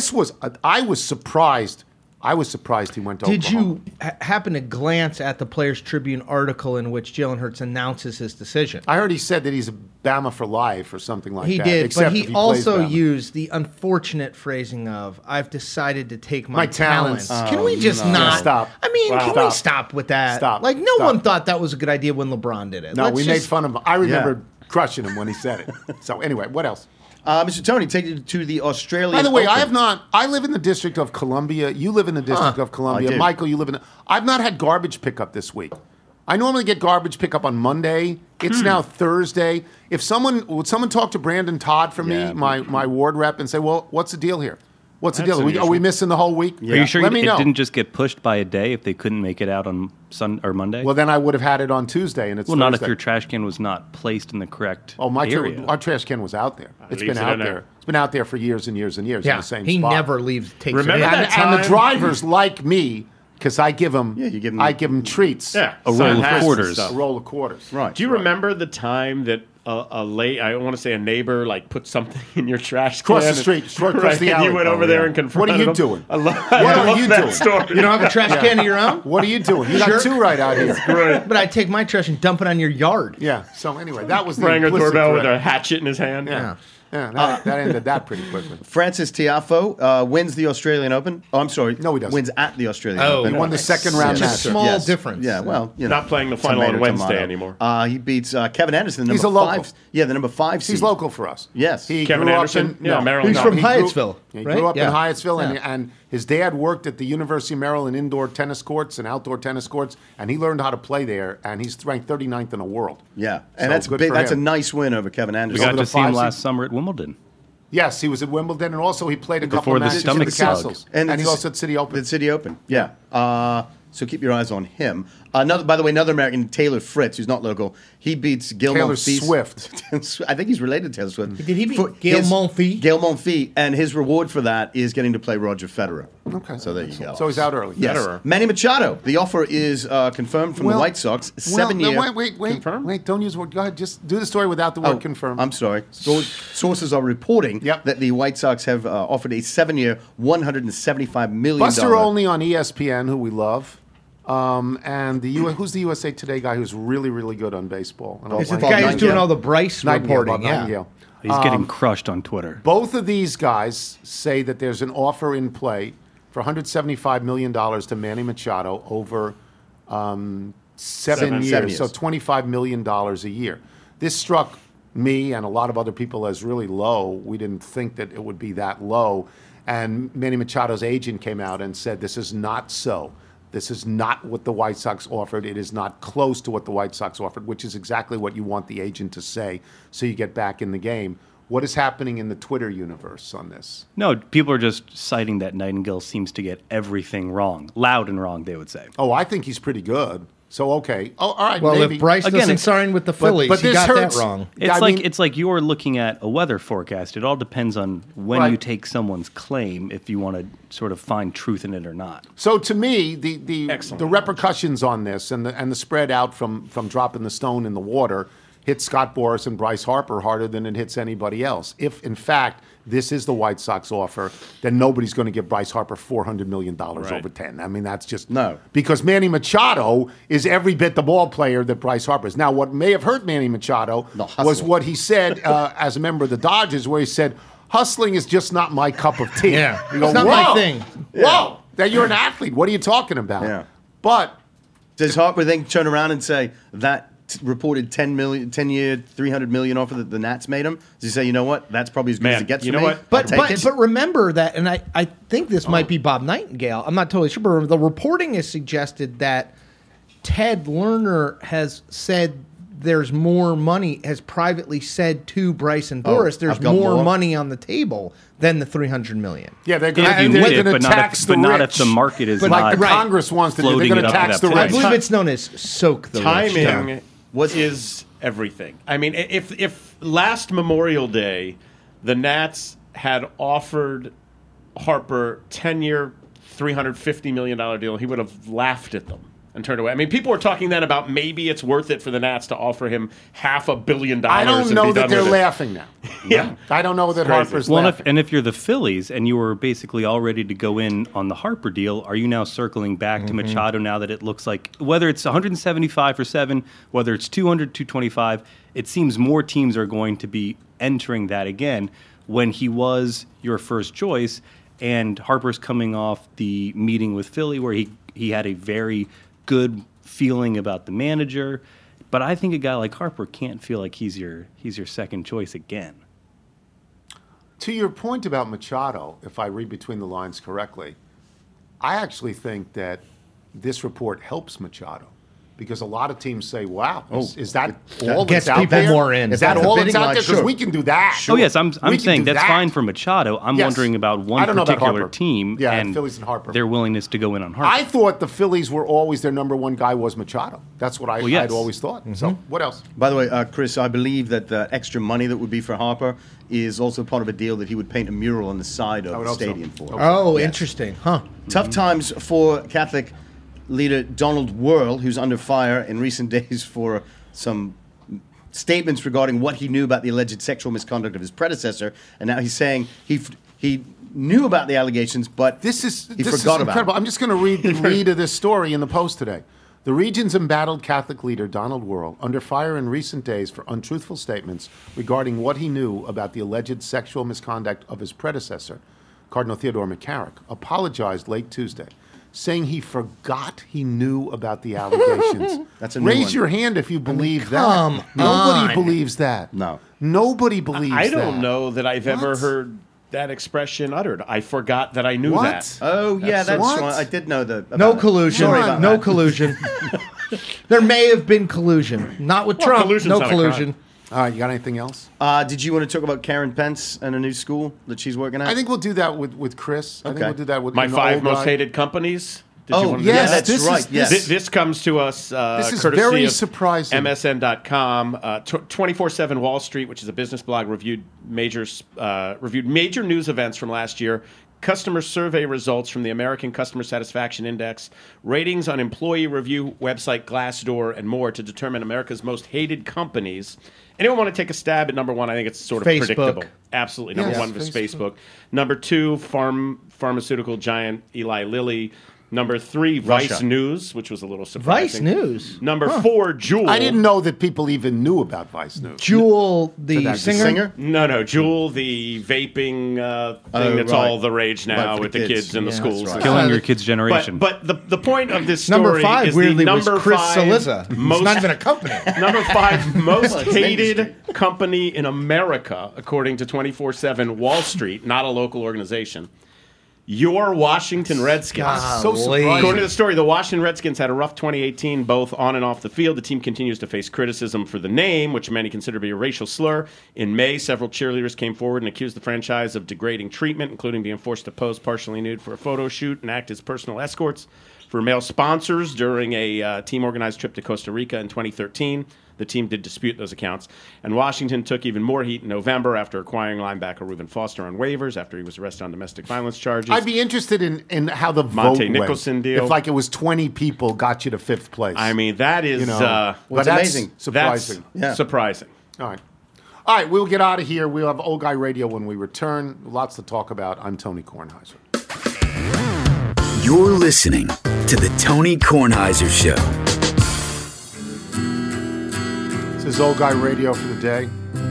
I was surprised. I was surprised he went to Did Oklahoma. you happen to glance at the Players Tribune article in which Jalen Hurts announces his decision? I heard he said that he's a Bama for life or something like He that. did, but except if he plays also Bama. used the unfortunate phrasing of, I've decided to take my talents. Can we just not? Stop. I mean, can we stop with that? Stop. Like, no Stop. one thought that was a good idea when LeBron did it. No, Let's we just- made fun of him. I remember crushing him when he said it. So anyway, what else? Mr. Tony, take you to the Australian By the way, Open. I have not. I live in the District of Columbia. You live in the District of Columbia. I do. Michael, you live in. I've not had garbage pickup this week. I normally get garbage pickup on Monday. It's now Thursday. Would someone talk to Brandon Todd for me, my ward rep, and say, well, what's the deal here? What's the deal? Are we missing the whole week? Are you sure Let me it know. didn't just get pushed by a day if they couldn't make it out on Monday? Well, then I would have had it on Tuesday, and it's well, not if Thursday. your trash can was not placed in the correct Oh, area. our trash can was out there. It's leaves been it out in there. there. It's been out there for years and years and years in Yeah, the same he spot. never leaves. Takes Remember it. that And the time- drivers like me because I give them. you give 'em- I give them treats. Yeah, A roll signed of hats and quarters. stuff. A roll of quarters. Right. Do you remember the time that I want to say a neighbor like put something in your trash can? Across the street, across right, the and alley. you went over there and confronted What are you him? doing? I love, What I are love you that doing? story. You don't have a trash can of your own? What are you doing? You got two right out here. But I take my trash and dump it on your yard. Yeah. So anyway, that was the Rang a implicit doorbell with threat. a hatchet in his hand. Yeah. Yeah. That ended that pretty quickly. Francis Tiafoe wins the Australian Open. Oh, I'm sorry. No, he doesn't. Wins at the Australian Oh, Open. He won the second round Such a match. small difference. Yeah, well, you know, Not playing the final on Wednesday anymore. He beats Kevin Anderson, the He's number a local. 5. Yeah, the number 5 seed. He's local for us. Yes. He Kevin grew Anderson? Up in, Yeah, no, Maryland. He's from he grew- Hyattsville, He right? grew up Yeah. in Hyattsville, Yeah. and his dad worked at the University of Maryland indoor tennis courts and outdoor tennis courts, and he learned how to play there, and he's ranked 39th in the world. Yeah, and So that's good big. for That's a him. nice win over Kevin We Anderson. got the to see him 5 last seed. summer at Wimbledon. Yes, he was at Wimbledon, and also he played a couple Before of the matches stomach at the slug. Castles, and he it's- also at City Open. The City Open, yeah. So keep your eyes on him. By the way, another American, Taylor Fritz, who's not local. He beats Gail Taylor Monfils. Swift. I think he's related to Taylor Swift. Did he beat Gail Monfils? Gail Monfils, and his reward for that is getting to play Roger Federer. Okay. So there you go. So he's out early. Yes. Federer. Manny Machado. The offer is confirmed from the White Sox. 7 year. No, wait. Confirmed? Wait, don't use the word. Go ahead. Just do the story without the word confirmed. I'm sorry. Sources are reporting that the White Sox have offered a 7-year, $175 million. Buster Olney on ESPN, who we love. And who's the USA Today guy who's really, really good on baseball? And Is it the Bob guy who's Nightingale. doing all the Bryce Nightingale, reporting? Bob Yeah. Nightingale. He's getting crushed on Twitter. Both of these guys say that there's an offer in play for $175 million to Manny Machado over 7 years, so $25 million a year. This struck me and a lot of other people as really low. We didn't think that it would be that low. And Manny Machado's agent came out and said, this is not so. This is not what the White Sox offered. It is not close to what the White Sox offered, which is exactly what you want the agent to say so you get back in the game. What is happening in the Twitter universe on this? No, people are just citing that Nightingale seems to get everything wrong. Loud and wrong, they would say. Oh, I think he's pretty good. So, okay. Oh, all right. Well, maybe. if Bryce Again, doesn't sign with the Phillies, but he this got hurts. that wrong. It's like you're looking at a weather forecast. It all depends on when Right. you take someone's claim if you want to sort of find truth in it or not. So to me, the repercussions on this and the spread out from dropping the stone in the water hits Scott Boras and Bryce Harper harder than it hits anybody else. If in fact this is the White Sox offer, then nobody's going to give Bryce Harper $400 million over 10. I mean, that's just No. because Manny Machado is every bit the ball player that Bryce Harper is. Now, what may have hurt Manny Machado was what he said as a member of the Dodgers, where he said, "Hustling is just not my cup of tea." Yeah. You go, It's not "Whoa, my thing." Whoa, that you're an athlete. What are you talking about? Yeah. But Does Harper then turn around and say that reported 10-year, $300 million offer that the Nats made him? Does he say, you know what, that's probably as good as it gets you for know me? what? I'll take it. But remember that, and I think this might be Bob Nightingale. I'm not totally sure, but the reporting has suggested that Ted Lerner has said there's more money, has privately said to Bryson Boris, there's I've got more more. money on the table than the $300 million. Yeah, they're If going you to need it, but tax the not rich. if the market is But not like the Congress wants to do. They're floating going it to up to tax that the I price. rich. believe it's known as soak the rich. Timing Yeah. is everything. I mean, if last Memorial Day, the Nats had offered Harper 10-year, $350 million deal, he would have laughed at them and turned away. I mean, people were talking then about maybe it's worth it for the Nats to offer him $500 million. I don't and know be that done they're with it. laughing now. Yeah. I don't know that crazy. Harper's Well, laughing. if you're the Phillies and you were basically all ready to go in on the Harper deal, are you now circling back to Machado now that it looks like whether it's 175 for 7, whether it's 200, 225, it seems more teams are going to be entering that again when he was your first choice and Harper's coming off the meeting with Philly where he had a very good feeling about the manager. But I think a guy like Harper can't feel like he's your second choice again. To your point about Machado, if I read between the lines correctly, I actually think that this report helps Machado because a lot of teams say, "Wow, is that all gets that's out people there? more in. Is that That's the all that's bidding out line, there? Because sure. we can do that." Oh yes, I'm We can saying do that's that. fine for Machado. I'm Yes. wondering about I one don't know about particular Harper. team Yeah, and Phillies and Harper. their willingness to go in on Harper. I thought the Phillies were always their number one guy was Machado. That's what Well, yes. I'd always thought. So what else? By the way, Chris, I believe that the extra money that would be for Harper is also part of a deal that he would paint a mural on the side of would the hope so. stadium for. Oh, Yes. interesting. Huh. Tough times for Catholic leader Donald Wuerl, who's under fire in recent days for some statements regarding what he knew about the alleged sexual misconduct of his predecessor, and now he's saying he knew about the allegations, but This is he this forgot is about incredible. it. I'm just going to read the read of this story in the Post today. The region's embattled Catholic leader, Donald Wuerl, under fire in recent days for untruthful statements regarding what he knew about the alleged sexual misconduct of his predecessor, Cardinal Theodore McCarrick, apologized late Tuesday, saying he forgot he knew about the allegations. That's a new Raise one. your hand if you believe come that. Nobody on. believes that. No. Nobody believes that. I don't know that I've ever What? heard that expression uttered. I forgot that I knew What? that. Oh, yeah, that's What? right. I did know that. No about it. collusion. Sorry about No that. collusion. There may have been collusion. Not with Well, Trump. collusion's No not a collusion. All right, you got anything else? Did you want to talk about Karen Pence and a new school that she's working at? I think we'll do that with Chris. I think Okay. we'll do that with My the 5 old most guy. hated companies. Did you Oh, want to do yes, that? that's this is- right. Yes. This comes to us This is courtesy very of surprising. MSN.com. 24/7 Wall Street, which is a business blog, reviewed major news events from last year. Customer survey results from the American Customer Satisfaction Index, ratings on employee review website Glassdoor, and more to determine America's most hated companies. Anyone want to take a stab at number one? I think it's sort of Facebook. predictable. Absolutely. Number Yes, one was Facebook. Facebook. Number 2, pharmaceutical giant Eli Lilly. Number 3, Vice Russia. News, which was a little Vice surprising. News. Number 4, Juul. I didn't know that people even knew about Vice News. Jewel, the that's the singer. No, Juul, the vaping thing Oh, that's right. all the rage now Right, for with the the kids. kids in the Yeah, schools. that's right. Killing your kids' generation. But the point of this story Number 5, is weirdly, the was number Chris 5 Saliza. It's most not even a company. number 5 most it's hated company in America, according to 24/7 Wall Street, not a local organization. Your Washington Redskins. So Golly. surprising. According to the story, the Washington Redskins had a rough 2018, both on and off the field. The team continues to face criticism for the name, which many consider to be a racial slur. In May, several cheerleaders came forward and accused the franchise of degrading treatment, including being forced to pose partially nude for a photo shoot and act as personal escorts for male sponsors during a team-organized trip to Costa Rica in 2013. The team did dispute those accounts. And Washington took even more heat in November after acquiring linebacker Reuben Foster on waivers after he was arrested on domestic violence charges. I'd be interested in how the Monte vote Nicholson went. deal. If like it was 20 people got you to 5th place. I mean, that is you know, well, but that's that's amazing. surprising. That's surprising. All right, we'll get out of here. We'll have Old Guy Radio when we return. Lots to talk about. I'm Tony Kornheiser. You're listening to The Tony Kornheiser Show. This is Old Guy Radio for the day.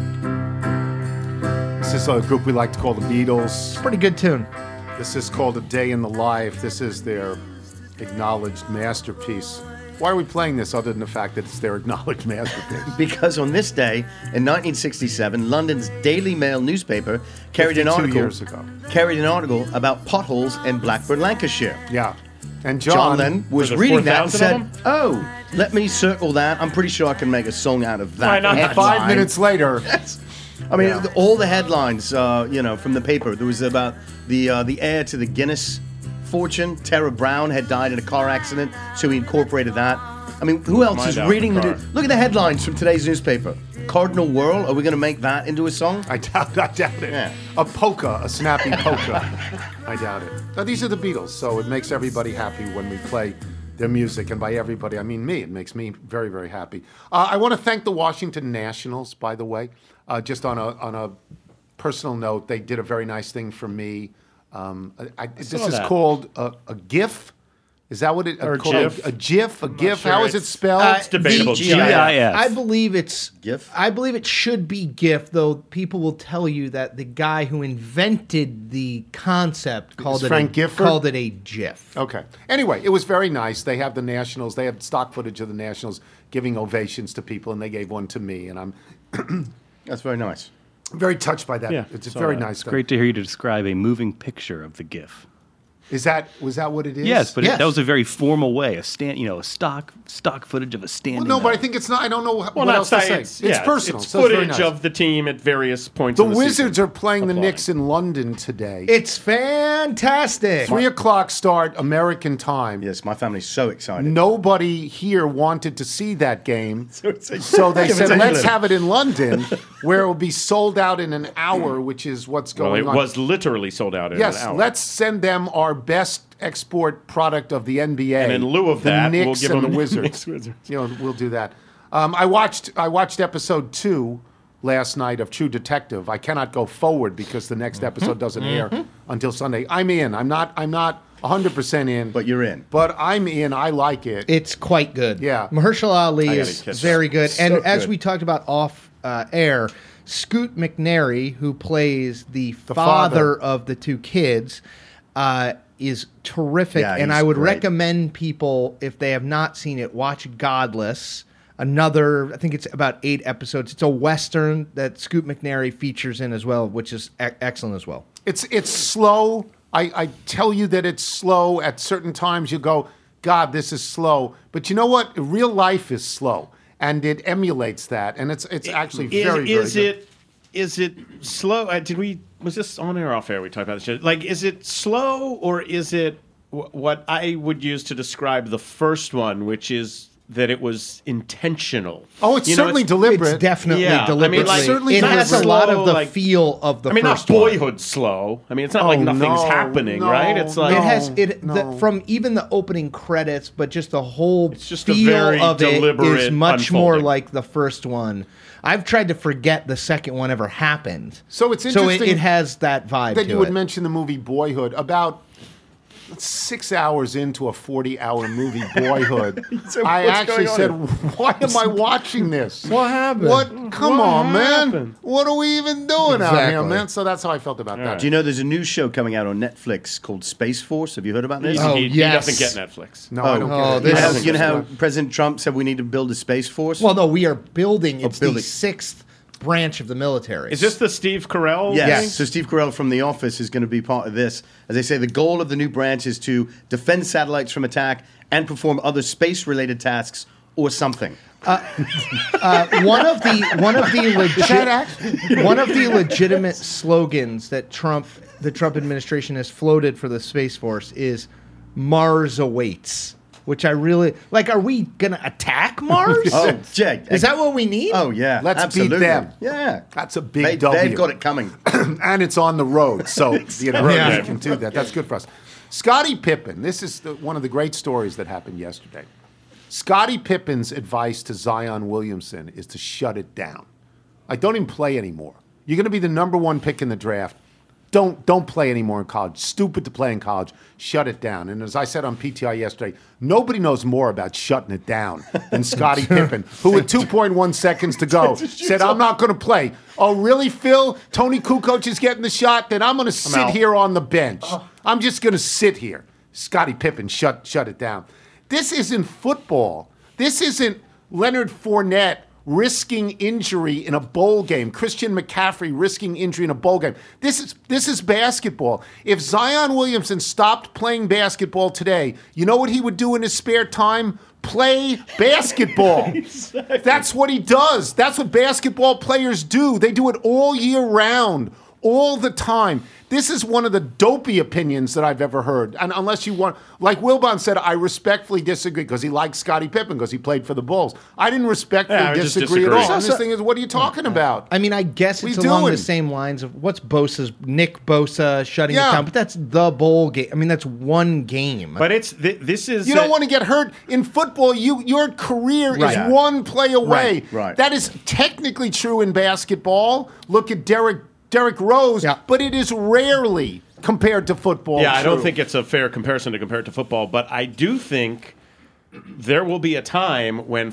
This is a group we like to call the Beatles. Pretty good tune. This is called A Day in the Life. This is their acknowledged masterpiece. Why are we playing this other than the fact that it's their acknowledged masterpiece? Because on this day, in 1967, London's Daily Mail newspaper carried an 52 article years ago. about potholes in Blackburn, Lancashire. Yeah. And John then was Was there reading that and 4,000 said, of them? "Oh, Let me circle that. I'm pretty sure I can make a song out of that. Why not? And headline. 5 minutes later, I mean, all the headlines, from the paper. There was about the heir to the Guinness fortune, Tara Brown, had died in a car accident, so he incorporated that. I mean, who else is reading the news? Look at the headlines from today's newspaper. Cardinal Whirl, are we going to make that into a song? I doubt it. Yeah. A polka, a snappy polka. I doubt it. Now, these are the Beatles, so it makes everybody happy when we play their music. And by everybody, I mean me. It makes me very, very happy. I want to thank the Washington Nationals, by the way. Just on a personal note, they did a very nice thing for me. This is called a GIF. Is that what it Or called? GIF? A GIF? A GIF? sure. How is it spelled? It's debatable. GIF. I believe it's GIF? I believe it should be GIF, though people will tell you that the guy who invented the concept called Frank Gifford? called it a GIF. Okay. Anyway, it was very nice. They have the Nationals. They have stock footage of the Nationals giving ovations to people, and they gave one to me, and I'm That's very nice. very touched by that. Yeah, It's a saw very that. nice It's thing. great to hear you describe a moving picture of the GIF. Was that what it is? Yes, but Yes. that was a very formal way. A stock footage of a standing. Well, no, but I think it's not. I don't know what Well, not else to say. it's personal. It's so it's very footage nice. of the team at various points. The in the Wizards season. are playing the Applauding. Knicks in London today. It's fantastic. 3:00 start American time. Yes, my family's so excited. Nobody here wanted to see that game, so they Give it said, to "Let's England." have it in London, where it will be sold out in an hour," which is what's Well, going it on. was literally sold out in Yes, an hour. let's send them our best export product of the NBA. And in lieu of the that, Knicks we'll give and them the Wizards. Knicks, Wizards. We'll do that. I watched episode 2 last night of True Detective. I cannot go forward because the next episode doesn't air until Sunday. I'm in. I'm not 100% in. But you're in. But I'm in. I like it. It's quite good. Yeah. Mahershala Ali I gotta is catch very good. And So as good. we talked about off air, Scoot McNairy, who plays the father. father of the two kids, is terrific. Yeah, and he's I would great. recommend people, if they have not seen it, watch Godless. Another, I think it's about 8 episodes. It's a Western that Scoot McNairy features in as well, which is excellent as well. It's slow. I tell you that it's slow. At certain times you go, God, this is slow. But you know what? Real life is slow, and it emulates that, and it's actually very good. Is it slow? Was this on air or off air? We talked about this. Like, is it slow or is it what I would use to describe the first one, which is that it was intentional? Oh, it's certainly deliberate. It's definitely Yeah, I mean, deliberately. like, certainly it has a deliberate. lot of Slow, the like- feel of the I mean, not first one. Boyhood slow. I mean, it's not like nothing's no, happening, no, right? It's like no. It has no. from even the opening credits, but just the whole just a feel very of it deliberate is much more unfolding. like the first one. I've tried to forget the second one ever happened. So it's So interesting it has that vibe that to you would it. mention the movie Boyhood. About 6 hours into a 40-hour movie, Boyhood, So I what's actually going on said, here? "Why am I watching this? What happened? What? Come What on, happened? man! What are we even doing out here, Exactly. man?" So that's how I felt about that. Do you know there's a new show coming out on Netflix called Space Force? Have you heard about this? Oh, he yes. doesn't get Netflix. No, I don't Oh, get it. this- You know how President Trump said we need to build a Space Force? Well, no, we are building. It's building. the 6th branch of the military. Is this the Steve Carell? Yes. thing? So Steve Carell from The Office is going to be part of this. As they say, the goal of the new branch is to defend satellites from attack and perform other space-related tasks or something. one of the legitimate slogans that the Trump administration has floated for the Space Force is "Mars awaits," which I really like. Are we gonna attack Mars? Oh, Jay. Is that what we need? Oh, yeah. Let's beat absolutely. them. Yeah. That's a big W. They've got it coming. And it's on the road, so you Yeah. can do that. That's good for us. Scottie Pippen. This is one of the great stories that happened yesterday. Scottie Pippen's advice to Zion Williamson is to shut it down. Like, don't even play anymore. You're going to be the number 1 pick in the draft. Don't play anymore in college. Stupid to play in college. Shut it down. And as I said on PTI yesterday, nobody knows more about shutting it down than Scottie Pippen, who with 2.1 seconds to go said, "I'm not going to play." Oh, really, Phil? Tony Kukoc is getting the shot? Then I'm going to sit out. here on the bench. I'm just going to sit here. Scottie Pippen, shut it down. This isn't football. This isn't Leonard Fournette risking injury in a bowl game. Christian McCaffrey risking injury in a bowl game. This is basketball. If Zion Williamson stopped playing basketball today, you know what he would do in his spare time? play basketball. Exactly. That's what he does. That's what basketball players do. They do it all year round, all the time. This is one of the dopey opinions that I've ever heard. And unless you want, like Wilbon said, I respectfully disagree because he likes Scottie Pippen because he played for the Bulls. I didn't respectfully disagree at all. And this thing is, what are you talking about? I mean, I guess it's along the same lines of what's Nick Bosa shutting it down, but that's the bowl game. I mean, that's one game. But this is you don't want to get hurt in football. Your career is one play away. Right. That is technically true in basketball. Look at Derrick Rose, but it is rarely compared to football. Yeah, I don't think it's a fair comparison to compare it to football, but I do think there will be a time when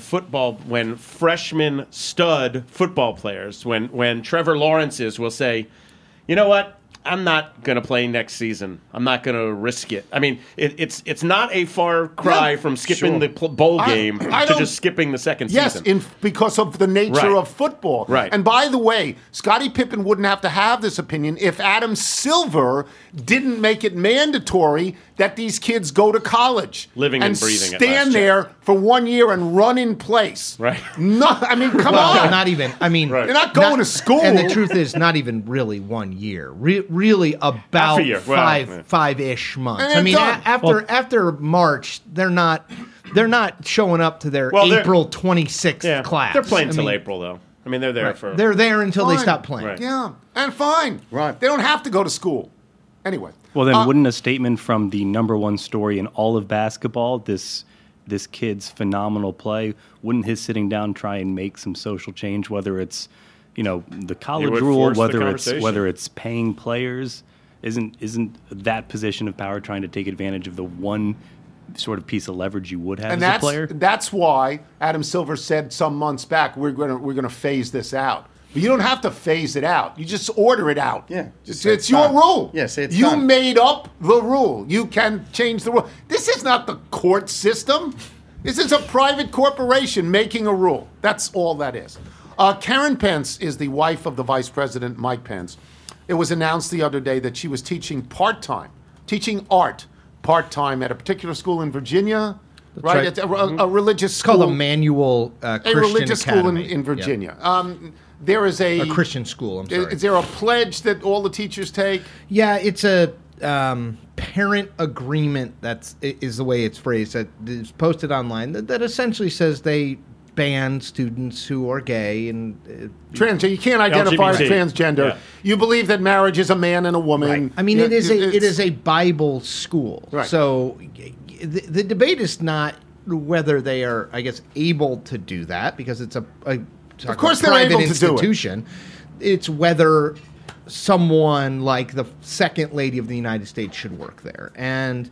freshman stud football players, when Trevor Lawrence's will say, you know what? I'm not going to play next season. I'm not going to risk it. I mean, it's not a far cry from skipping the bowl game to just skipping the second season. Yes, because of the nature of football. Right. And by the way, Scottie Pippen wouldn't have to have this opinion if Adam Silver didn't make it mandatory that these kids go to college. Living and breathing it. Stand there for 1 year and run in place. Right. No, I mean, come on. Not even. I mean, you're not going to school. And the truth is, not even really 1 year. Really about a year. five-ish months. And I mean, done. after March, they're not showing up to their April 26th class. They're playing until April, though. I mean, they're there for. They're there until they Fine. stop playing. Right. Yeah, and fine. Right. They don't have to go to school. Anyway. Well, then wouldn't a statement from the number one story in all of basketball, this kid's phenomenal play, wouldn't his sitting down try and make some social change, whether it's, the college rule, whether it's paying players? Isn't that position of power trying to take advantage of the one sort of piece of leverage you would have as a player? That's why Adam Silver said some months back, we're gonna phase this out. But you don't have to phase it out. You just order it out. Yeah. It's your rule. Yes, it's You done. made up the rule. You can change the rule. This is not the court system. This is a private corporation making a rule. That's all that is. Karen Pence is the wife of the Vice President, Mike Pence. It was announced the other day that she was teaching art part-time at a particular school in Virginia. Right? right. It's a religious It's school. called Emmanuel Christian a religious Academy. school in Virginia. Yeah. There is A Christian school, I'm sorry. Is there a pledge that all the teachers take? Yeah, it's a parent agreement is the way it's phrased, that is posted online, that essentially says they ban students who are gay and transgender. You can't identify LGBT. as transgender. Yeah. You believe that marriage is a man and a woman. Right. I mean, Yeah, it is a Bible school. Right. So the debate is not whether they are, I guess, able to do that, because it's a Of course they're private able to do it. institution. It's whether someone like the second lady of the United States should work there. And,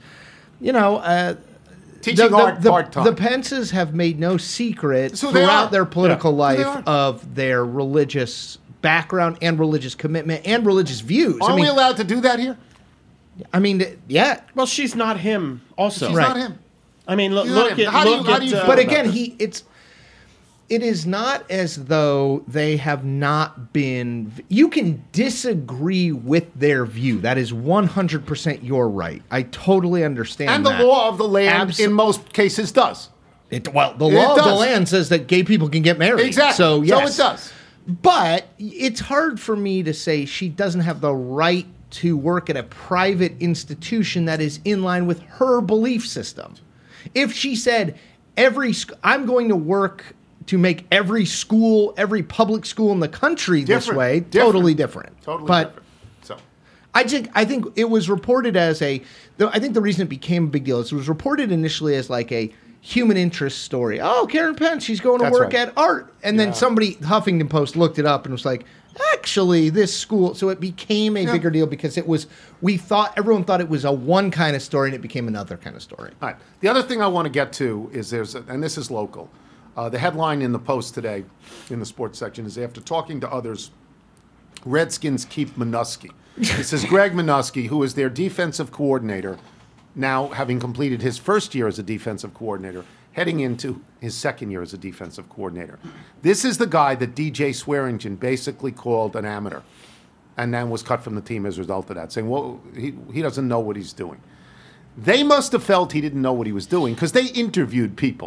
Teaching art part-time. The Pences have made no secret So they are. throughout their political Yeah. So they life are. of their religious background and religious commitment and religious views. Aren't we allowed to do that here? I mean, yeah. Well, she's not him. Also, She's Right. not him. I mean, look She's not at him. How do you feel But about again, that? it is not as though they have not been. You can disagree with their view. That is 100% your right. I totally understand. And the that. law of the land in most cases does. The law of the does. land says that gay people can get married. Exactly. So yes, So it does. But it's hard for me to say she doesn't have the right to work at a private institution that is in line with her belief system. If she said, I'm going to work to make every school, every public school in the country this Different. way, Different. totally different. Totally but different. So I think it was reported as I think the reason it became a big deal is it was reported initially as like a human interest story. Oh, Karen Pence, she's going to That's work right. at art. And then somebody, Huffington Post, looked it up and was like, actually, this school. So it became a bigger deal because everyone thought it was a one kind of story and it became another kind of story. All right. The other thing I want to get to is and this is local. The headline in the Post today, in the sports section, is after talking to others, Redskins keep Minuski. It says Greg Minuski, who is their defensive coordinator, now having completed his first year as a defensive coordinator, heading into his second year as a defensive coordinator. This is the guy that DJ Swearingen basically called an amateur and then was cut from the team as a result of that, saying, well, he doesn't know what he's doing. They must have felt he didn't know what he was doing because they interviewed people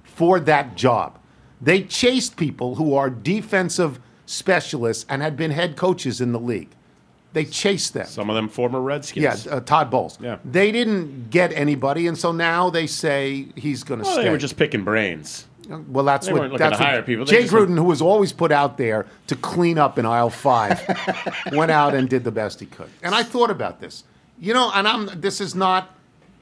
for that job. They chased people who are defensive specialists and had been head coaches in the league. They chased them. Some of them former Redskins. Yeah, Todd Bowles. Yeah. They didn't get anybody, and so now they say he's going to stay. They were just picking brains. Well, that's They what weren't looking that's to what hire people. They Jay just Gruden, who was always put out there to clean up in aisle 5, went out and did the best he could. And I thought about this, and this is not.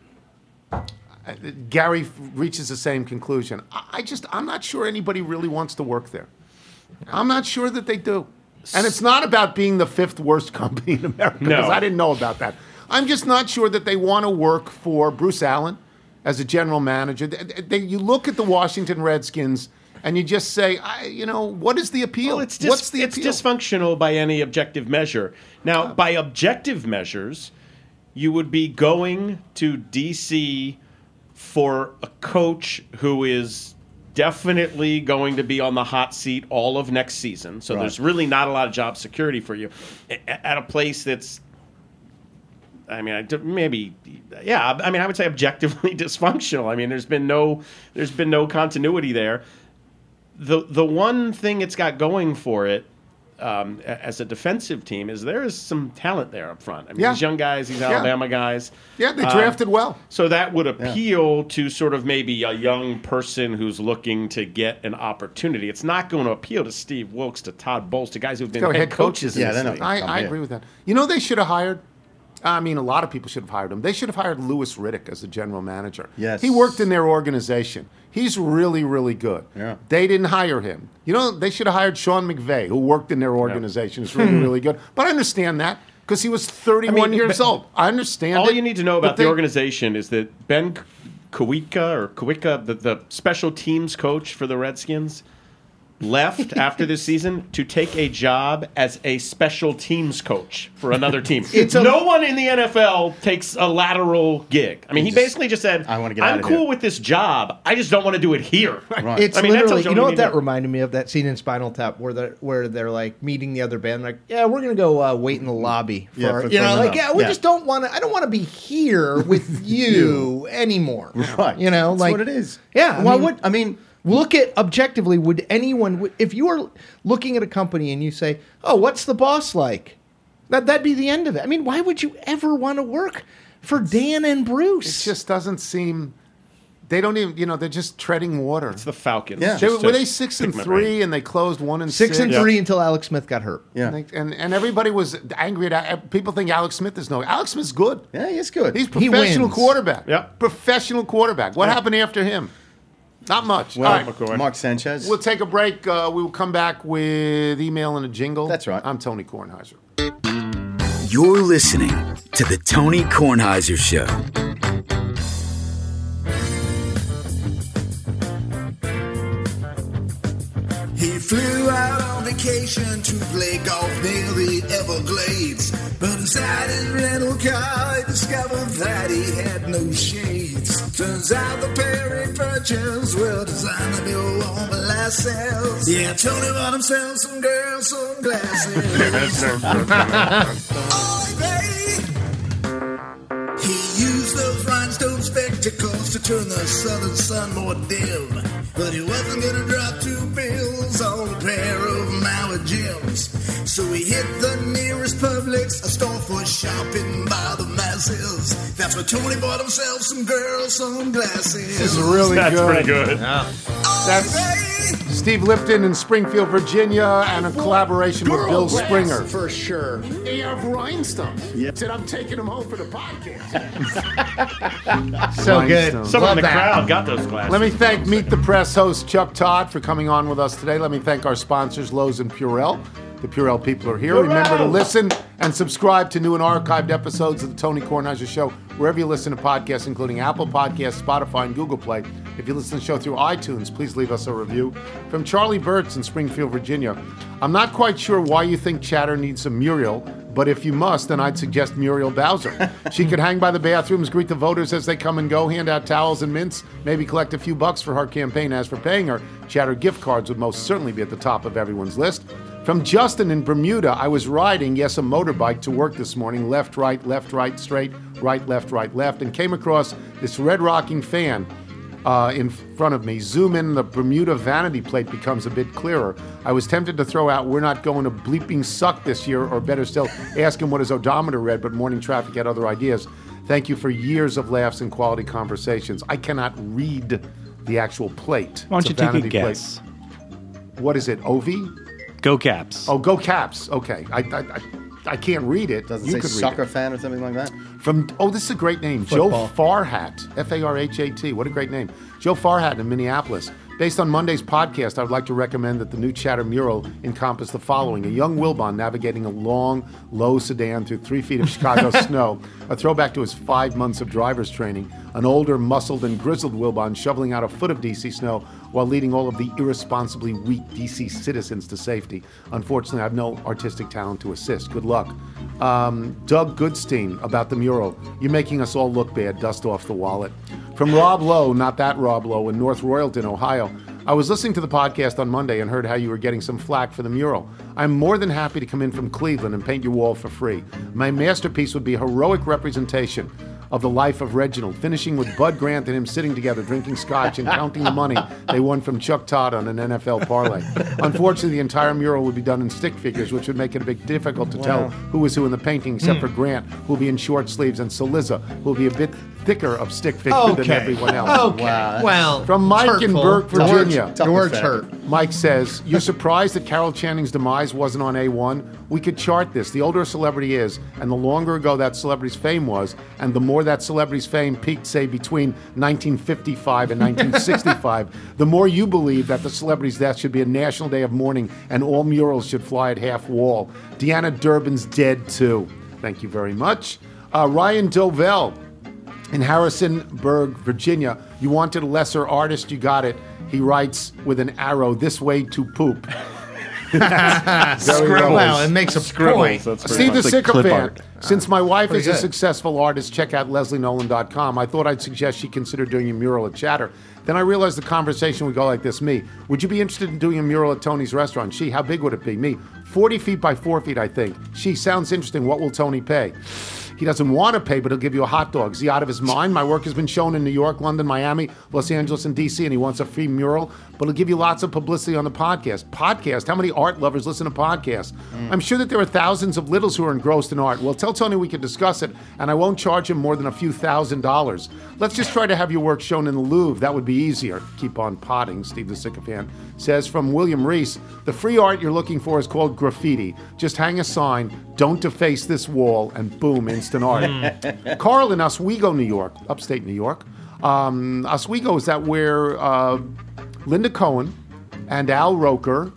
Gary reaches the same conclusion. I'm not sure anybody really wants to work there. I'm not sure that they do. And it's not about being the 5th worst company in America, because I didn't know about that. I'm just not sure that they want to work for Bruce Allen as a general manager. You look at the Washington Redskins and you just say, what is the appeal? Well, it's What's the appeal? dysfunctional by any objective measure. Now, by objective measures, you would be going to D.C. for a coach who is definitely going to be on the hot seat all of next season. So there's really not a lot of job security for you at a place that's, I would say objectively dysfunctional. I mean, there's been no continuity there. The one thing it's got going for it as a defensive team is there is some talent there up front. I mean, these young guys, these Alabama guys. Yeah, they drafted well. So that would appeal to sort of maybe a young person who's looking to get an opportunity. It's not going to appeal to Steve Wilkes, to Todd Bowles, to guys who've been head coaches. I agree with that. They should have hired. A lot of people should have hired him. They should have hired Louis Riddick as the general manager. Yes. He worked in their organization. He's really, really good. Yeah. They didn't hire him. They should have hired Sean McVay, who worked in their organization. He's really, really good. But I understand that because he was 31 years old. I understand all it. You need to know about the organization is that Ben Kowicka, the special teams coach for the Redskins, left after this season to take a job as a special teams coach for another team. No one in the NFL takes a lateral gig. I mean, he basically just said, I want to get out I'm of cool here. with this job. I just don't want to do it here. Right. It's that literally, tells you know what that to- reminded me of? That scene in Spinal Tap where they're like meeting the other band, like, yeah, we're gonna go wait in the lobby for, we just don't want to. I don't want to be here with you anymore. Right. That's what it is. Yeah. I mean, look at objectively. Would anyone, if you were looking at a company and you say, "Oh, what's the boss like?" That'd be the end of it. I mean, why would you ever want to work for Dan and Bruce? It just doesn't seem. They don't even. They're just treading water. It's the Falcons. Yeah. Were they 6-3 and they closed 1-6? 6-3 until Alex Smith got hurt. Yeah. And everybody was angry at. People think Alex Smith is no. Alex Smith's good. Yeah, he's good. He's professional wins. quarterback. Yeah. Professional quarterback. What happened after him? Not much. Well, All right. Mark Sanchez. We'll take a break. We will come back with email and a jingle. That's right. I'm Tony Kornheiser. You're listening to The Tony Kornheiser Show. He flew out on vacation to play golf near the Everglades. But inside his rental car, he discovered that he had no shades. Turns out the pair he purchased were designed to be warm glasses. Yeah, Tony bought himself some girl sunglasses. Oh, baby. He used those rhinestone spectacles to turn the southern sun more dim. But he wasn't gonna drop 2 bills on a pair of Maui Jims. So he hit the nearest Publix, a store for shopping by the masses. That's where Tony bought himself some girl sunglasses. This is really That's good. pretty good. That's Steve Lipton in Springfield, Virginia, and a collaboration with Bill Springer. For sure. They have rhinestones. Said I'm taking them home for the podcast. So good. Rhinestones. Someone in the Love that. crowd got those glasses. Let me thank Meet the Press host Chuck Todd for coming on with us today. Let me thank our sponsors, Lowe's and Purell. The Purell people are here. Remember to listen and subscribe to new and archived episodes of the Tony Kornheiser Show wherever you listen to podcasts, including Apple Podcasts, Spotify, and Google Play. If you listen to the show through iTunes, please leave us a review. From Charlie Burtz in Springfield, Virginia. I'm not quite sure why you think Chatter needs a Muriel, but if you must, then I'd suggest Muriel Bowser. She could hang by the bathrooms, greet the voters as they come and go, hand out towels and mints, maybe collect a few bucks for her campaign. As for paying her, Chatter gift cards would most certainly be at the top of everyone's list. From Justin in Bermuda, I was riding, yes, a motorbike to work this morning, left, right, straight, right, left, and came across this red rocking fan in front of me. Zoom in, the Bermuda vanity plate becomes a bit clearer. I was tempted to throw out, we're not going to bleeping suck this year, or better still, ask him what his odometer read, but morning traffic had other ideas. Thank you for years of laughs and quality conversations. I cannot read the actual plate. Why don't It's you a take a vanity guess? plate. What is it, OV? Go Caps. Oh, Go Caps. Okay. I can't read it. Does it You say could read soccer it. fan or something like that? This is a great name. Football. Joe Farhat, Farhat. What a great name. Joe Farhat in Minneapolis. Based on Monday's podcast, I would like to recommend that the new Chatter mural encompass the following. A young Wilbon navigating a long, low sedan through 3 feet of Chicago snow, a throwback to his 5 months of driver's training. An older, muscled, and grizzled Wilbon shoveling out a foot of D.C. snow while leading all of the irresponsibly weak D.C. citizens to safety. Unfortunately, I have no artistic talent to assist. Good luck. Doug Goodstein about the mural. You're making us all look bad. Dust off the wallet. From Rob Lowe, not that Rob Lowe, in North Royalton, Ohio. I was listening to the podcast on Monday and heard how you were getting some flack for the mural. I'm more than happy to come in from Cleveland and paint your wall for free. My masterpiece would be a heroic representation of the life of Reginald, finishing with Bud Grant and him sitting together, drinking scotch and counting the money they won from Chuck Todd on an NFL parlay. Unfortunately, the entire mural would be done in stick figures, which would make it a bit difficult to tell who is who in the painting, except for Grant, who will be in short sleeves, and Saliza, who will be a bit thicker of stick figure than everyone else. Okay. Well, From Mike in hurtful. Burke, Virginia. Your words hurt. Mike says, you're surprised that Carol Channing's demise wasn't on A1? We could chart this. The older a celebrity is, and the longer ago that celebrity's fame was, and the more that celebrity's fame peaked, say, between 1955 and 1965, the more you believe that the celebrity's death should be a national day of mourning and all murals should fly at half wall. Deanna Durbin's dead, too. Thank you very much. Ryan Dovell in Harrisonburg, Virginia. You wanted a lesser artist, you got it. He writes with an arrow, this way to poop. Well, it makes a point. Steve the Sycophant. Since my wife is a good. successful artist, check out LeslieNolan.com. I thought I'd suggest she consider doing a mural at Chatter. Then I realized the conversation would go like this. Me, would you be interested in doing a mural at Tony's restaurant? She, how big would it be? Me, 40 feet by 4 feet, I think. She, sounds interesting. What will Tony pay? He doesn't want to pay, but he'll give you a hot dog. Is he out of his mind? My work has been shown in New York, London, Miami, Los Angeles, and D.C., and he wants a free mural, but he'll give you lots of publicity on the podcast. Podcast? How many art lovers listen to podcasts? I'm sure that there are thousands of littles who are engrossed in art. Well, tell Tony we can discuss it, and I won't charge him more than a few $1,000s. Let's just try to have your work shown in the Louvre. That would be easier. Keep on potting, Steve the Sycophant says. From William Reese, the free art you're looking for is called graffiti. Just hang a sign, don't deface this wall, and boom, instant art. Carl in Oswego, New York, upstate New York. Oswego, is that where Linda Cohen and Al Roker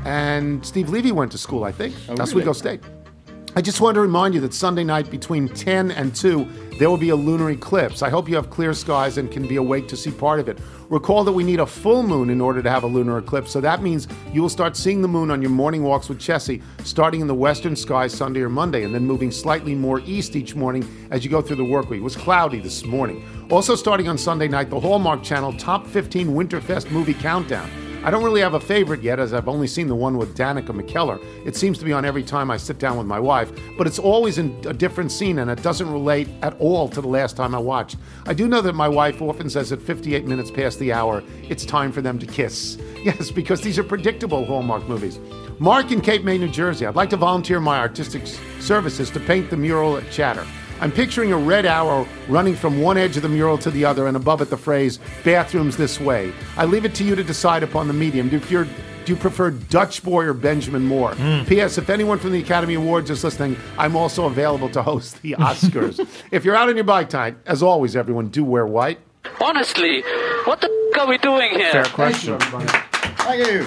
and Steve Levy went to school, I think. Oswego State. I just want to remind you that Sunday night between 10 and 2, there will be a lunar eclipse. I hope you have clear skies and can be awake to see part of it. Recall that we need a full moon in order to have a lunar eclipse, so that means you will start seeing the moon on your morning walks with Chessie, starting in the western skies Sunday or Monday, and then moving slightly more east each morning as you go through the work week. It was cloudy this morning. Also starting on Sunday night, the Hallmark Channel Top 15 Winterfest Movie Countdown. I don't really have a favorite yet, as I've only seen the one with Danica McKellar. It seems to be on every time I sit down with my wife, but it's always in a different scene, and it doesn't relate at all to the last time I watched. I do know that my wife often says at 58 minutes past the hour, it's time for them to kiss. Yes, because these are predictable Hallmark movies. Mark in Cape May, New Jersey. I'd like to volunteer my artistic services to paint the mural at Chatter. I'm picturing a red arrow running from one edge of the mural to the other, and above it the phrase, bathrooms this way. I leave it to you to decide upon the medium. Do you prefer Dutch Boy or Benjamin Moore? P.S. If anyone from the Academy Awards is listening, I'm also available to host the Oscars. If you're out on your bike tonight, as always, everyone, do wear white. Honestly, what the f*** are we doing here? Fair question. Thank you.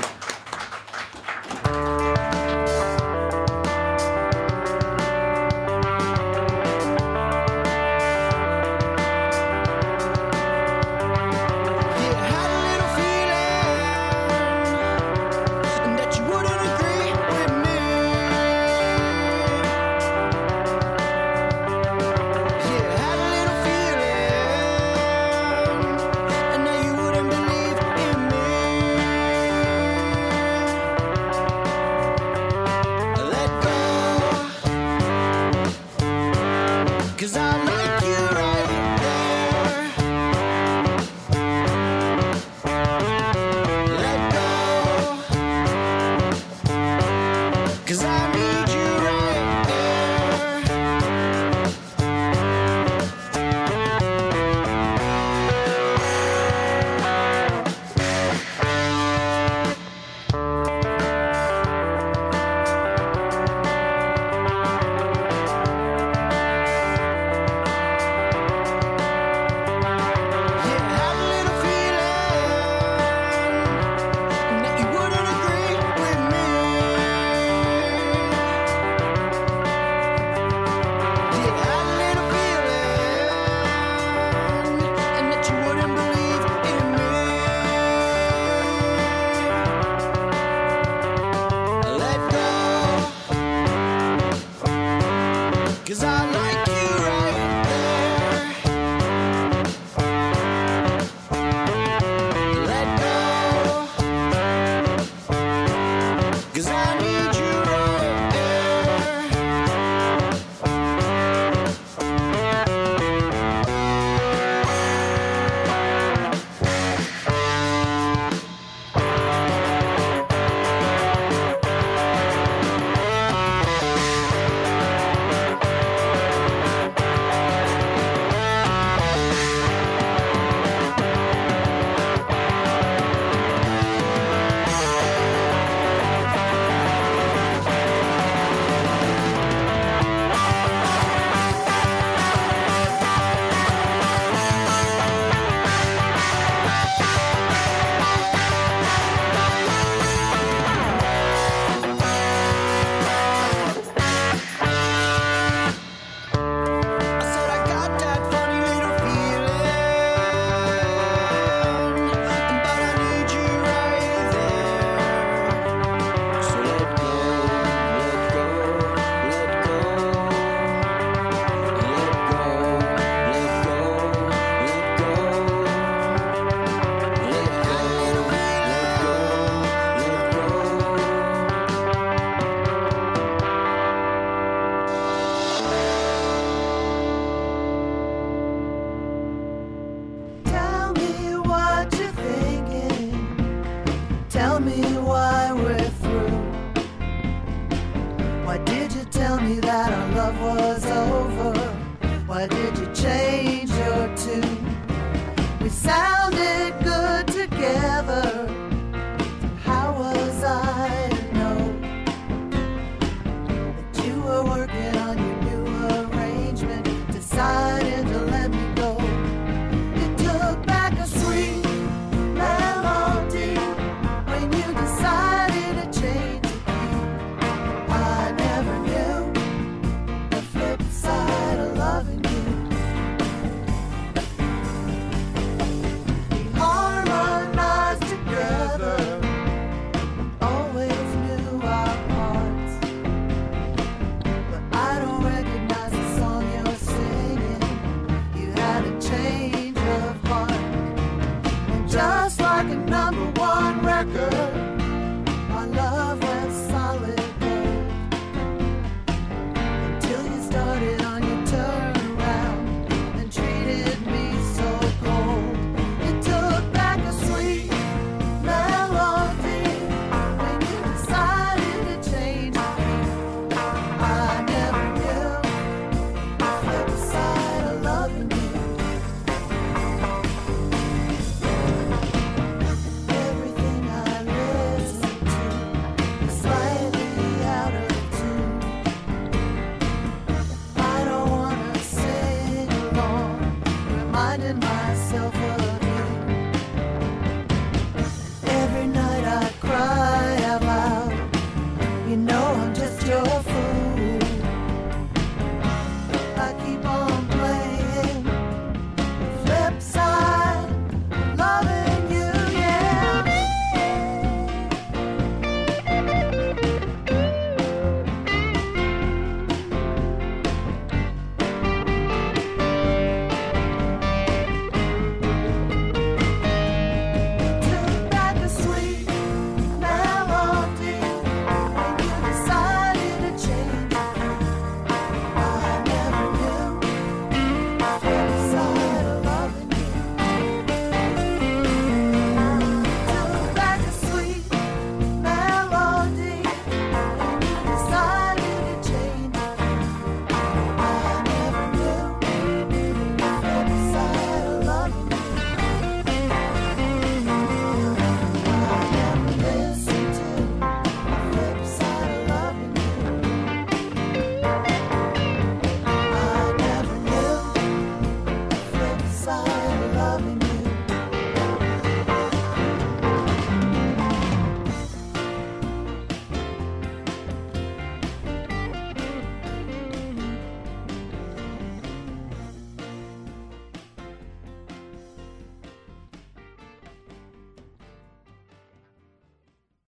me that our love was over.